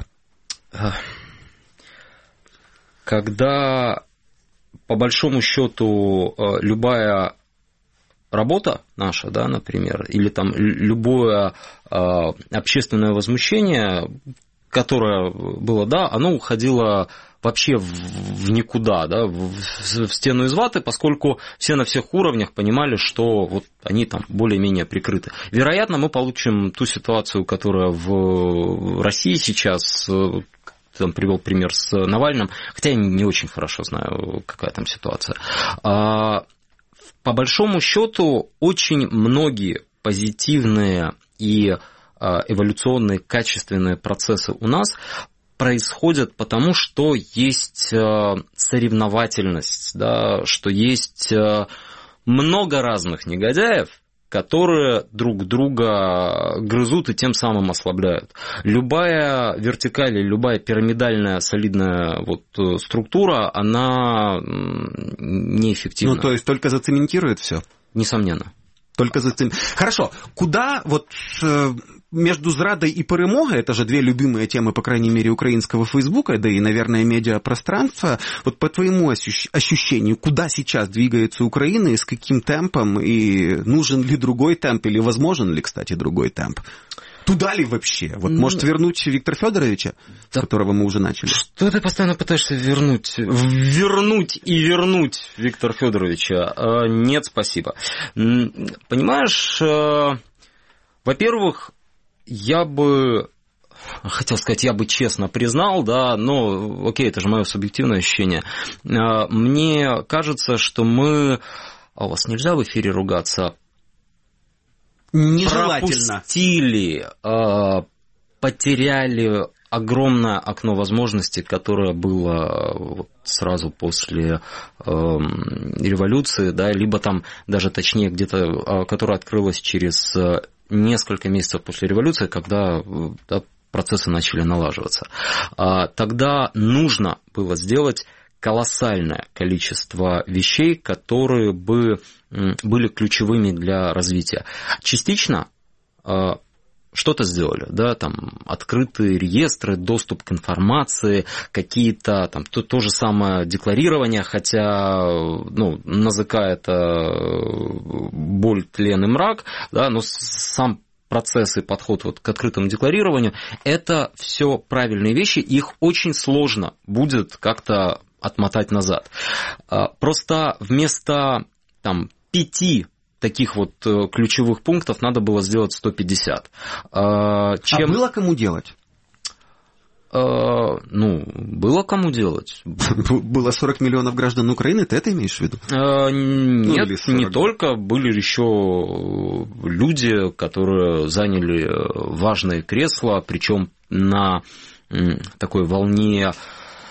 Когда, по большому счету, любая работа наша, да, например, или там любое э, общественное возмущение, которое было, да, оно уходило вообще в, в никуда, да, в, в стену из ваты, поскольку все на всех уровнях понимали, что вот они там более-менее прикрыты. Вероятно, мы получим ту ситуацию, которая в России сейчас, там привел пример с Навальным, хотя я не очень хорошо знаю, какая там ситуация. По большому счету, очень многие позитивные и эволюционные качественные процессы у нас происходят потому, что есть соревновательность, да, что есть много разных негодяев, которые друг друга грызут и тем самым ослабляют. Любая вертикаль, любая пирамидальная солидная вот структура, она неэффективна. Ну, то есть только зацементирует все? Несомненно. Только зацем... Хорошо, куда вот между зрадой и перемогой, это же две любимые темы, по крайней мере, украинского Фейсбука, да и, наверное, медиапространства, вот по твоему ощущению, куда сейчас двигается Украина и с каким темпом, и нужен ли другой темп, или возможен ли, кстати, другой темп? Туда ли вообще? Вот, может, вернуть Виктора Федоровича, да, с которого мы уже начали? Что ты постоянно пытаешься вернуть? Вернуть и вернуть Виктора Федоровича? Нет, спасибо. Понимаешь, во-первых, я бы... Хотел сказать, я бы честно признал, да, но, окей, это же мое субъективное ощущение. Мне кажется, что мы... А у вас нельзя в эфире ругаться? Нежелательно. Пропустили, потеряли огромное окно возможностей, которое было вот сразу после революции, да, либо там даже точнее где-то, которое открылось через несколько месяцев после революции, когда, да, процессы начали налаживаться. Тогда нужно было сделать колоссальное количество вещей, которые бы были ключевыми для развития. Частично что-то сделали, да, там открытые реестры, доступ к информации, какие-то там то, то же самое декларирование, хотя, ну, на язык это боль, тлен и мрак, да, но сам процесс и подход вот к открытому декларированию, это все правильные вещи, их очень сложно будет как-то отмотать назад. Просто вместо там пяти таких вот ключевых пунктов надо было сделать сто пятьдесят. Чем... А было кому делать? Ну, было кому делать. Было сорок миллионов граждан Украины, ты это имеешь в виду? Нет, ну, не только. Были еще люди, которые заняли важные кресла, причем на такой волне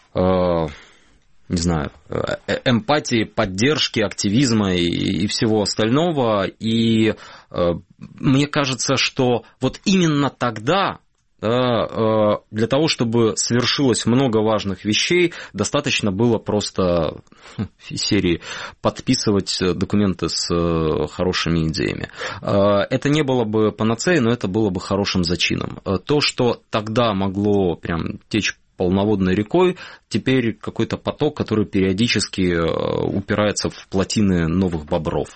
не знаю, эмпатии, поддержки, активизма и, и всего остального. И мне кажется, что вот именно тогда, да, для того, чтобы свершилось много важных вещей, достаточно было просто из серии подписывать документы с хорошими идеями. Это не было бы панацеей, но это было бы хорошим зачином. То, что тогда могло прям течь полноводной рекой, теперь какой-то поток, который периодически упирается в плотины новых бобров.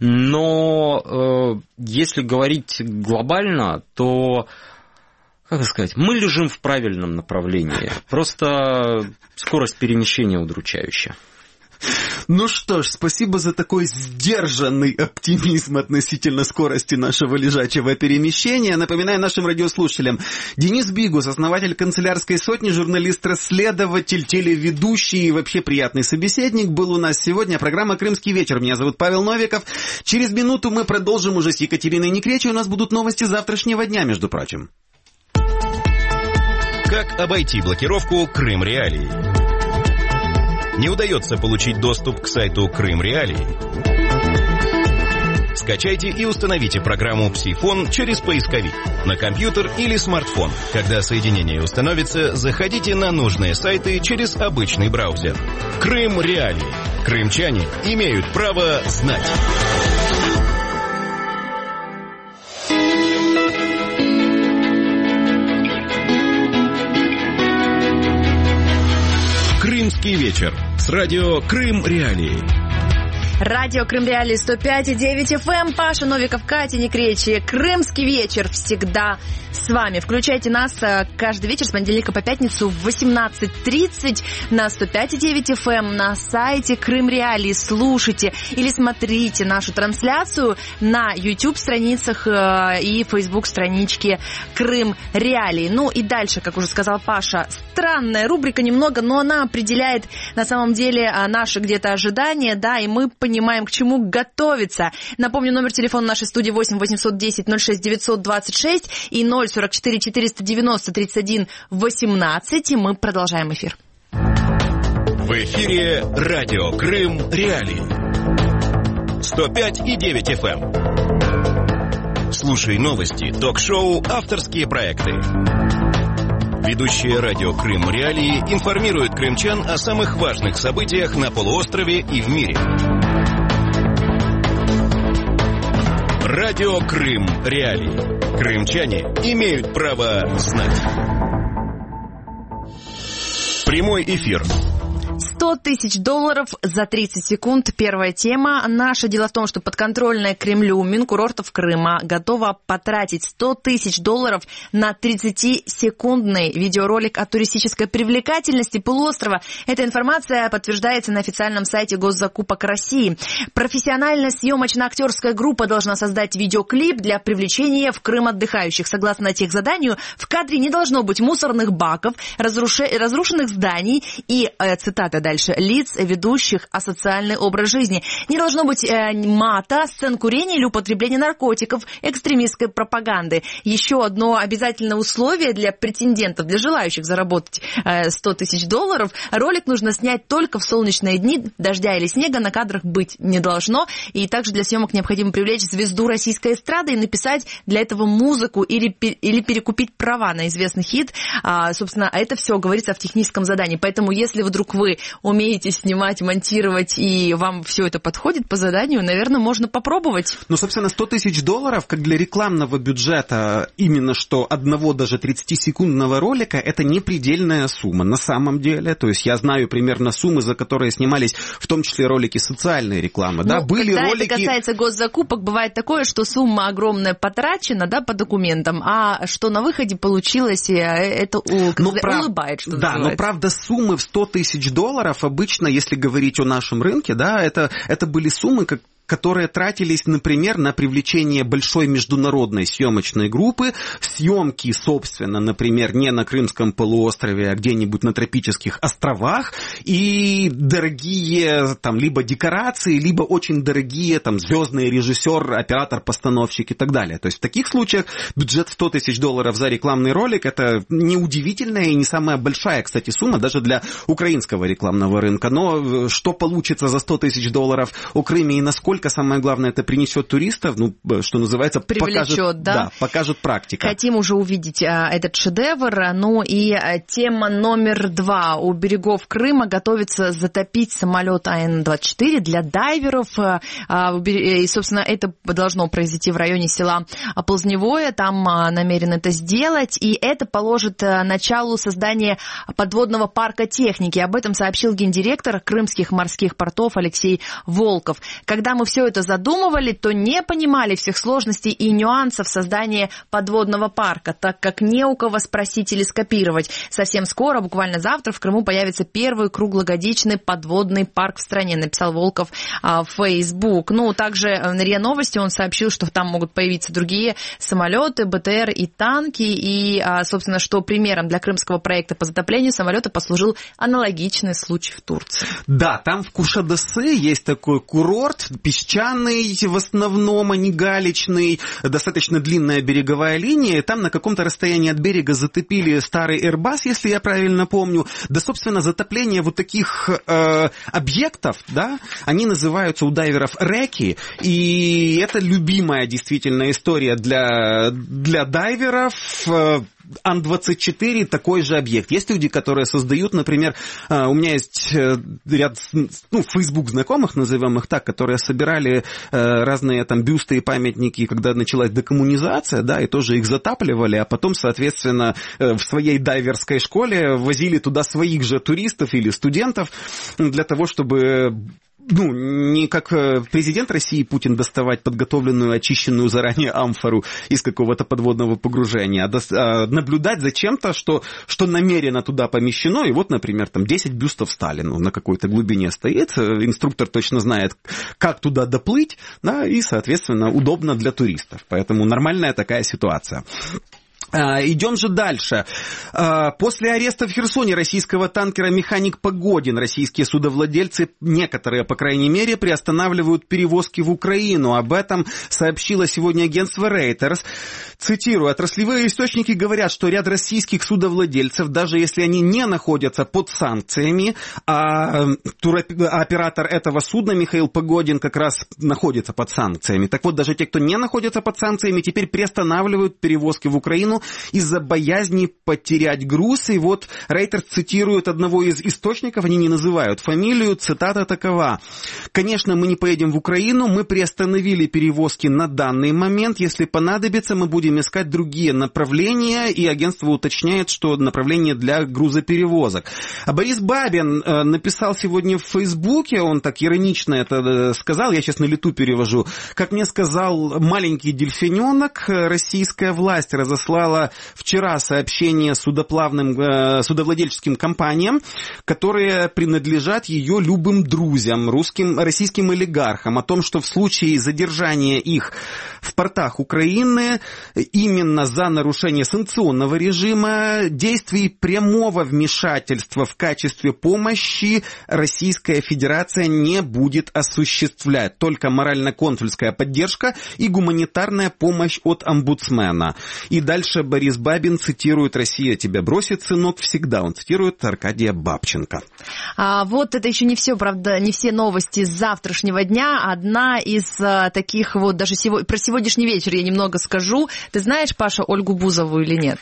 Но если говорить глобально, то, как сказать, мы лежим в правильном направлении. Просто скорость перемещения удручающая. Ну что ж, спасибо за такой сдержанный оптимизм относительно скорости нашего лежачего перемещения. Напоминаю нашим радиослушателям, Денис Бигус, основатель канцелярской сотни, журналист-расследователь, телеведущий и вообще приятный собеседник, был у нас сегодня. Программа «Крымский вечер». Меня зовут Павел Новиков. Через минуту мы продолжим уже с Екатериной Некречей. У нас будут новости завтрашнего дня, между прочим. Как обойти блокировку Крым Реалии? Не удается получить доступ к сайту Крым Реалии? Скачайте и установите программу «Псифон» через поисковик на компьютер или смартфон. Когда соединение установится, заходите на нужные сайты через обычный браузер. Крым Реалии. Крымчане имеют право знать. Крымский вечер с радио Крым Реалии. Радио Крым Реалии сто пять и девять эф эм. Паша Новиков, Катя Некречи. Крымский вечер всегда с вами. Включайте нас каждый вечер с понедельника по пятницу в восемнадцать тридцать на сто пять и девять эф эм, на сайте Крым Реалии. Слушайте или смотрите нашу трансляцию на YouTube-страницах и Facebook-страничке Крым Реалии. Ну и дальше, как уже сказал Паша, странная рубрика немного, но она определяет на самом деле наши где-то ожидания, да, и мы понимаем, к чему готовиться. Напомню, номер телефона нашей студии восемь восемьсот десять ноль шесть девятьсот двадцать шесть и ноль сорок четыре четыреста девяносто тридцать один восемнадцать, и мы продолжаем эфир. В эфире радио Крым Реалии. сто пять и девять эф эм. Слушай новости, ток-шоу, авторские проекты. Ведущие радио Крым Реалии информируют крымчан о самых важных событиях на полуострове и в мире. Радио Крым Реалии. Крымчане имеют право знать. Прямой эфир. сто тысяч долларов за тридцать секунд. Первая тема наша. Дело в том, что подконтрольная Кремлю Минкурортов Крыма готова потратить сто тысяч долларов на тридцатисекундный видеоролик о туристической привлекательности полуострова. Эта информация подтверждается на официальном сайте Госзакупок России. Профессиональная съемочно-актерская группа должна создать видеоклип для привлечения в Крым отдыхающих. Согласно техзаданию, в кадре не должно быть мусорных баков, разруше... разрушенных зданий и, э, цитата дальше, лиц, ведущих асоциальный образ жизни. Не должно быть э, мата, сцен курения или употребления наркотиков, экстремистской пропаганды. Еще одно обязательное условие для претендентов, для желающих заработать э, сто тысяч долларов. Ролик нужно снять только в солнечные дни, дождя или снега на кадрах быть не должно. И также для съемок необходимо привлечь звезду российской эстрады и написать для этого музыку или, или перекупить права на известный хит. А, собственно, это все говорится в техническом задании. Поэтому, если вдруг вы умеете снимать, монтировать, и вам все это подходит по заданию, наверное, можно попробовать. Ну, собственно, сто тысяч долларов, как для рекламного бюджета, именно что одного даже тридцатисекундного ролика, это не предельная сумма на самом деле. То есть я знаю примерно суммы, за которые снимались в том числе ролики социальной рекламы. Ну, да, были когда ролики... это касается госзакупок, бывает такое, что сумма огромная потрачена, да, по документам, а что на выходе получилось, это у... ну, улыбает, что да, называется. но правда суммы в сто тысяч долларов обычно, если говорить о нашем рынке, да, это, это были суммы, как которые тратились, например, на привлечение большой международной съемочной группы, съемки, собственно, например, не на Крымском полуострове, а где-нибудь на тропических островах, и дорогие там либо декорации, либо очень дорогие там звездный режиссер, оператор, постановщик и так далее. То есть в таких случаях бюджет сто тысяч долларов за рекламный ролик — это неудивительная и не самая большая, кстати, сумма даже для украинского рекламного рынка. Но что получится за сто тысяч долларов о Крыме и насколько, самое главное, это принесет туристов, ну, что называется, привлечет, покажет, да? Да, покажет практика. Хотим уже увидеть а, этот шедевр. Ну и а, тема номер два. У берегов Крыма готовится затопить самолет А Н двадцать четыре для дайверов. А, а, и, собственно, это должно произойти в районе села Ползневое. Там а, намерены это сделать. И это положит а, началу создания подводного парка техники. Об этом сообщил гендиректор крымских морских портов Алексей Волков. Когда мы все это задумывали, то не понимали всех сложностей и нюансов создания подводного парка, так как не у кого спросить или скопировать. Совсем скоро, буквально завтра, в Крыму появится первый круглогодичный подводный парк в стране, написал Волков а, в Facebook. Ну, также на РИА Новости он сообщил, что там могут появиться другие самолеты, Бэ Тэ Эр и танки, и, а, собственно, что примером для крымского проекта по затоплению самолета послужил аналогичный случай в Турции. Да, там в Кушадасы есть такой курорт, песчаный в основном, а не галечный, достаточно длинная береговая линия, там на каком-то расстоянии от берега затопили старый Airbus, если я правильно помню. Да, собственно, затопление вот таких э, объектов, да, они называются у дайверов реки, и это любимая действительно история для, для дайверов. Ан двадцать четыре такой же объект. Есть люди, которые создают, например, у меня есть ряд, ну, Facebook знакомых, назовем их так, которые собирали разные там бюсты и памятники, когда началась декоммунизация, да, и тоже их затапливали, а потом, соответственно, в своей дайверской школе возили туда своих же туристов или студентов для того, чтобы... Ну, не как президент России Путин доставать подготовленную, очищенную заранее амфору из какого-то подводного погружения, а, до, а наблюдать за чем-то, что, что намеренно туда помещено. И вот, например, там десять бюстов Сталину на какой-то глубине стоит. Инструктор точно знает, как туда доплыть, да, и, соответственно, удобно для туристов. Поэтому нормальная такая ситуация. Идем же дальше. После ареста в Херсоне российского танкера «Механик Погодин» российские судовладельцы, некоторые, по крайней мере, приостанавливают перевозки в Украину. Об этом сообщило сегодня агентство Reuters. Цитирую: «Отраслевые источники говорят, что ряд российских судовладельцев, даже если они не находятся под санкциями, а туроператор этого судна Михаил Погодин как раз находится под санкциями. Так вот, даже те, кто не находится под санкциями, теперь приостанавливают перевозки в Украину из-за боязни потерять груз». И вот Reuters цитирует одного из источников, они не называют фамилию, цитата такова: «Конечно, мы не поедем в Украину, мы приостановили перевозки на данный момент. Если понадобится, мы будем искать другие направления». И агентство уточняет, что направление для грузоперевозок. А Борис Бабин написал сегодня в Фейсбуке, он так иронично это сказал, я сейчас на лету перевожу: «Как мне сказал маленький дельфиненок, российская власть разослала вчера сообщение судоплавным, э, судовладельческим компаниям, которые принадлежат ее любым друзьям, русским, российским олигархам, о том, что в случае задержания их в портах Украины именно за нарушение санкционного режима, действий прямого вмешательства в качестве помощи Российская Федерация не будет осуществлять. Только морально-консульская поддержка и гуманитарная помощь от омбудсмена». И дальше Борис Бабин цитирует: «Россия тебя бросит, сынок, всегда». Он цитирует Аркадия Бабченко. А вот это еще не все, правда, не все новости с завтрашнего дня. Одна из а, таких вот, даже сего, про сегодняшний вечер я немного скажу. Ты знаешь, Паша, Ольгу Бузову или нет?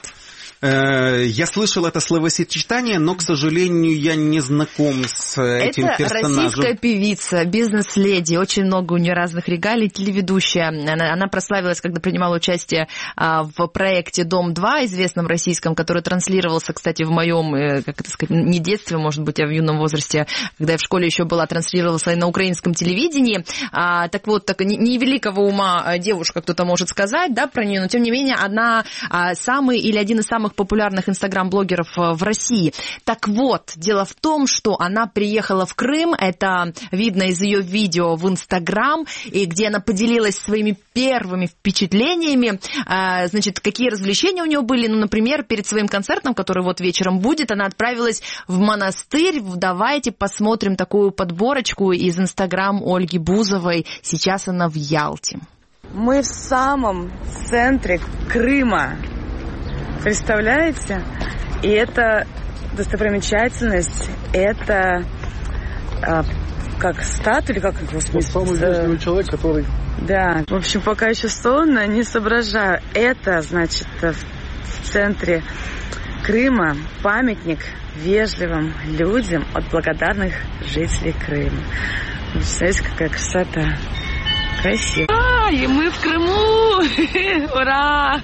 Я слышал это словосочетание, но, к сожалению, я не знаком с этим это персонажем. Это российская певица, бизнес-леди, очень много у нее разных регалий, телеведущая. Она, она прославилась, когда принимала участие а, в проекте «Дом-два», известном российском, который транслировался, кстати, в моем, как это сказать, не детстве, может быть, а в юном возрасте, когда я в школе еще была, транслировался и на украинском телевидении. А, так вот, так, не, не великого ума девушка, кто-то может сказать, да, про нее, но, тем не менее, она а, самый или один из самых самых популярных инстаграм-блогеров в России. Так вот, дело в том, что она приехала в Крым, это видно из ее видео в инстаграм, и где она поделилась своими первыми впечатлениями. Значит, какие развлечения у нее были? Ну, например, перед своим концертом, который вот вечером будет, она отправилась в монастырь. Давайте посмотрим такую подборочку из инстаграм Ольги Бузовой. Сейчас она в Ялте. Мы в самом центре Крыма. Представляете? И это достопримечательность, это а, как статуя, или как его смысл? Самый известный человек, который... Да, в общем, пока еще сонно, не соображаю. Это, значит, в центре Крыма памятник вежливым людям от благодарных жителей Крыма. Представляете, какая красота. Красиво. А, и мы в Крыму! Ура!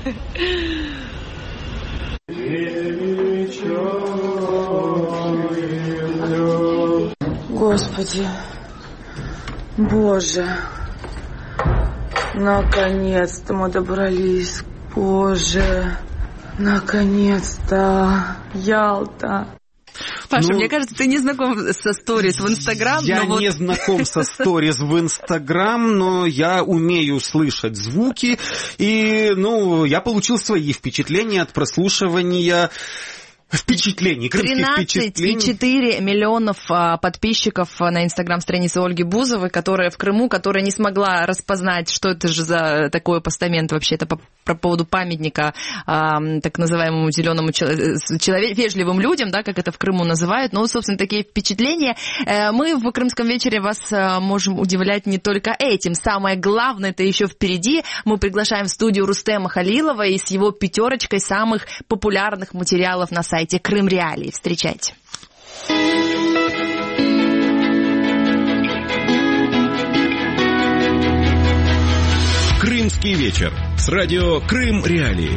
Господи, Боже, наконец-то мы добрались, Боже, наконец-то, Ялта. Паша, ну, мне кажется, ты не знаком со сторис в Инстаграм. Я но не вот... знаком со сторис в Инстаграм, но я умею слышать звуки, и, ну, я получил свои впечатления от прослушивания... Впечатлений, крымских впечатлений. тринадцать и четыре миллионов подписчиков на инстаграм-странице Ольги Бузовой, которая в Крыму, которая не смогла распознать, что это же за такой постамент вообще. Это по, по поводу памятника так называемому зеленому человек, вежливым людям, да, как это в Крыму называют. Ну, собственно, такие впечатления. Мы в Крымском вечере вас можем удивлять не только этим. Самое главное, это еще впереди. Мы приглашаем в студию Рустема Халилова и с его пятерочкой самых популярных материалов на сайте Крым Реалии. Встречайте. Крымский вечер с радио Крым Реалии.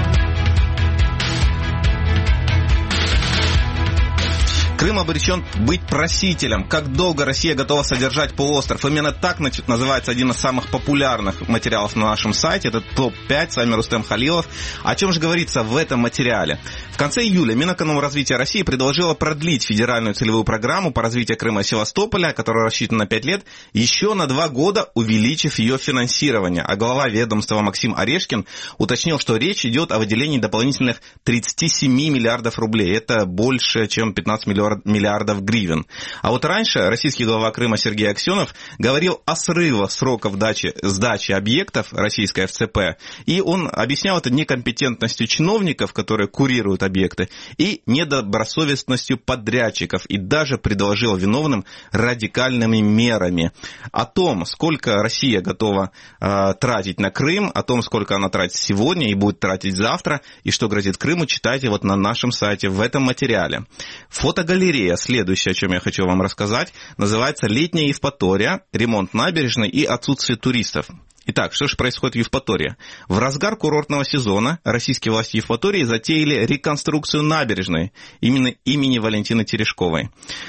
Крым обречен быть просителем. Как долго Россия готова содержать полуостров? Именно так, значит, называется один из самых популярных материалов на нашем сайте. Это топ пять, с вами Рустем Халилов. О чем же говорится в этом материале? В конце июля Минэкономразвития России предложила продлить федеральную целевую программу по развитию Крыма и Севастополя, которая рассчитана на пять лет, еще на два года, увеличив ее финансирование. А глава ведомства Максим Орешкин уточнил, что речь идет о выделении дополнительных тридцати семи миллиардов рублей. Это больше, чем пятнадцать миллиардов гривен. А вот раньше российский глава Крыма Сергей Аксенов говорил о срывах сроков дачи, сдачи объектов российской эф цэ пэ, и он объяснял это некомпетентностью чиновников, которые курируют объекты, и недобросовестностью подрядчиков, и даже предложил виновным радикальными мерами. О том, сколько Россия готова э, тратить на Крым, о том, сколько она тратит сегодня и будет тратить завтра, и что грозит Крыму, читайте вот на нашем сайте в этом материале. Фотогалерея, следующее, о чем я хочу вам рассказать, называется «Летняя Евпатория. Ремонт набережной и отсутствие туристов». Итак, что же происходит в Евпатории? В разгар курортного сезона российские власти Евпатории затеяли реконструкцию набережной именно имени Валентины Терешковой.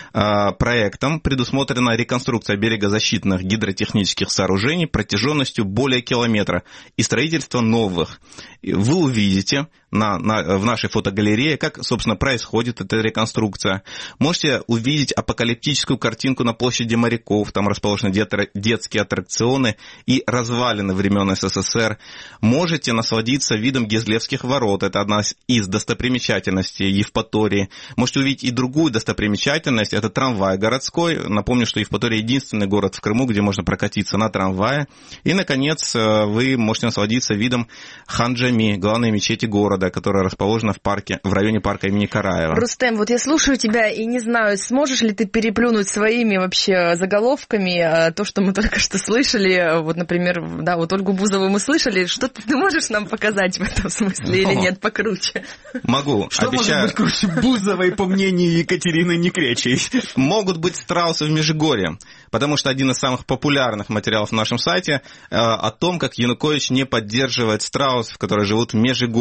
Проектом предусмотрена реконструкция берегозащитных гидротехнических сооружений протяженностью более километра и строительство новых. Вы увидите на, на, в нашей фотогалерее, как, собственно, происходит эта реконструкция. Можете увидеть апокалиптическую картинку на площади моряков, там расположены детские аттракционы и развалины времен эс эс эс эр. Можете насладиться видом Гизлевских ворот, это одна из достопримечательностей Евпатории. Можете увидеть и другую достопримечательность, это трамвай городской. Напомню, что Евпатория единственный город в Крыму, где можно прокатиться на трамвае. И, наконец, вы можете насладиться видом Хан-Джами, главной мечети города, которая расположена в парке, в районе парка имени Караева. Рустем, вот я слушаю тебя и не знаю, сможешь ли ты переплюнуть своими вообще заголовками то, что мы только что слышали. Вот, например, да, вот Ольгу Бузову мы слышали. Что ты можешь нам показать в этом смысле или нет, покруче? Могу. Что Обещаю... может быть круче Бузовой, по мнению Екатерины Некречей? Могут быть страусы в Межигорье, потому что один из самых популярных материалов на нашем сайте э, о том, как Янукович не поддерживает страусов, которые живут в Межигорье.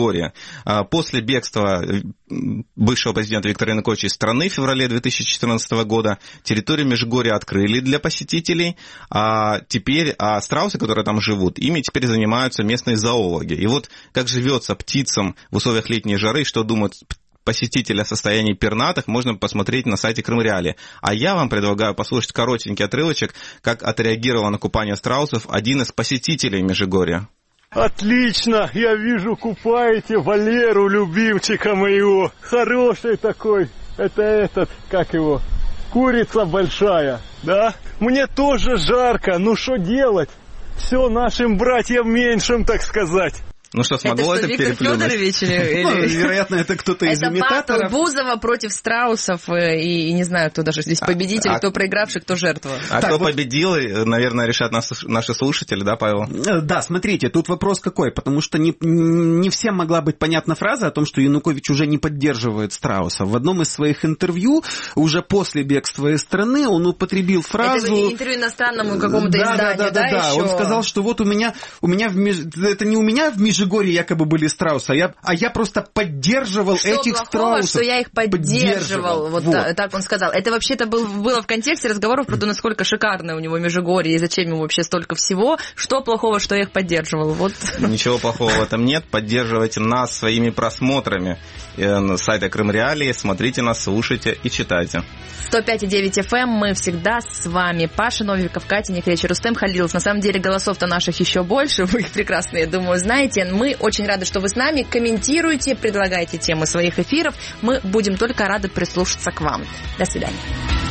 После бегства бывшего президента Виктора Януковича из страны в феврале две тысячи четырнадцатого года территорию Межгорья открыли для посетителей, а теперь а страусы, которые там живут, ими теперь занимаются местные зоологи. И вот как живется птицам в условиях летней жары, что думают посетители о состоянии пернатых, можно посмотреть на сайте Крым Реалии. А я вам предлагаю послушать коротенький отрывочек, как отреагировал на купание страусов один из посетителей Межигорья. Отлично, я вижу, купаете Валеру, любимчика моего. Хороший такой. Это этот, как его, курица большая, да? Мне тоже жарко, ну что делать? Все нашим братьям меньшим, так сказать. Ну что, смогло это, это переплюнуть? Виктор Федорович или... Ну, вероятно, это кто-то из имитаторов. Это батл Бузова против страусов, и, и не знаю, кто даже здесь победитель, а, кто проигравший, кто жертва. А так, кто вот... победил, наверное, решат нас, наши слушатели, да, Павел? Да, смотрите, тут вопрос какой, потому что не, не всем могла быть понятна фраза о том, что Янукович уже не поддерживает страусов. В одном из своих интервью, уже после бегства из страны, он употребил фразу... Это интервью иностранному какому-то да, изданию, да, да, да, да. Еще... Он сказал, что вот у меня, у меня в Меж... это не у меня в Межигорье якобы были страусы, а я, а я просто поддерживал что этих плохого, страусов. Что я их поддерживал. поддерживал. Вот, вот. Так, так он сказал. Это вообще-то был, было в контексте разговоров про то, насколько шикарное у него Межигорье и зачем ему вообще столько всего. Что плохого, что я их поддерживал? Вот. Ничего плохого в этом нет. Поддерживайте нас своими просмотрами на сайте Крым Реалии. Смотрите нас, слушайте и читайте. сто пять и девять эф эм. Мы всегда с вами. Паша Новиков, Катя Некречь, Рустем Халилов. На самом деле голосов-то наших еще больше. Вы их прекрасно, я думаю, знаете. Мы очень рады, что вы с нами. Комментируйте, предлагайте темы своих эфиров. Мы будем только рады прислушаться к вам. До свидания.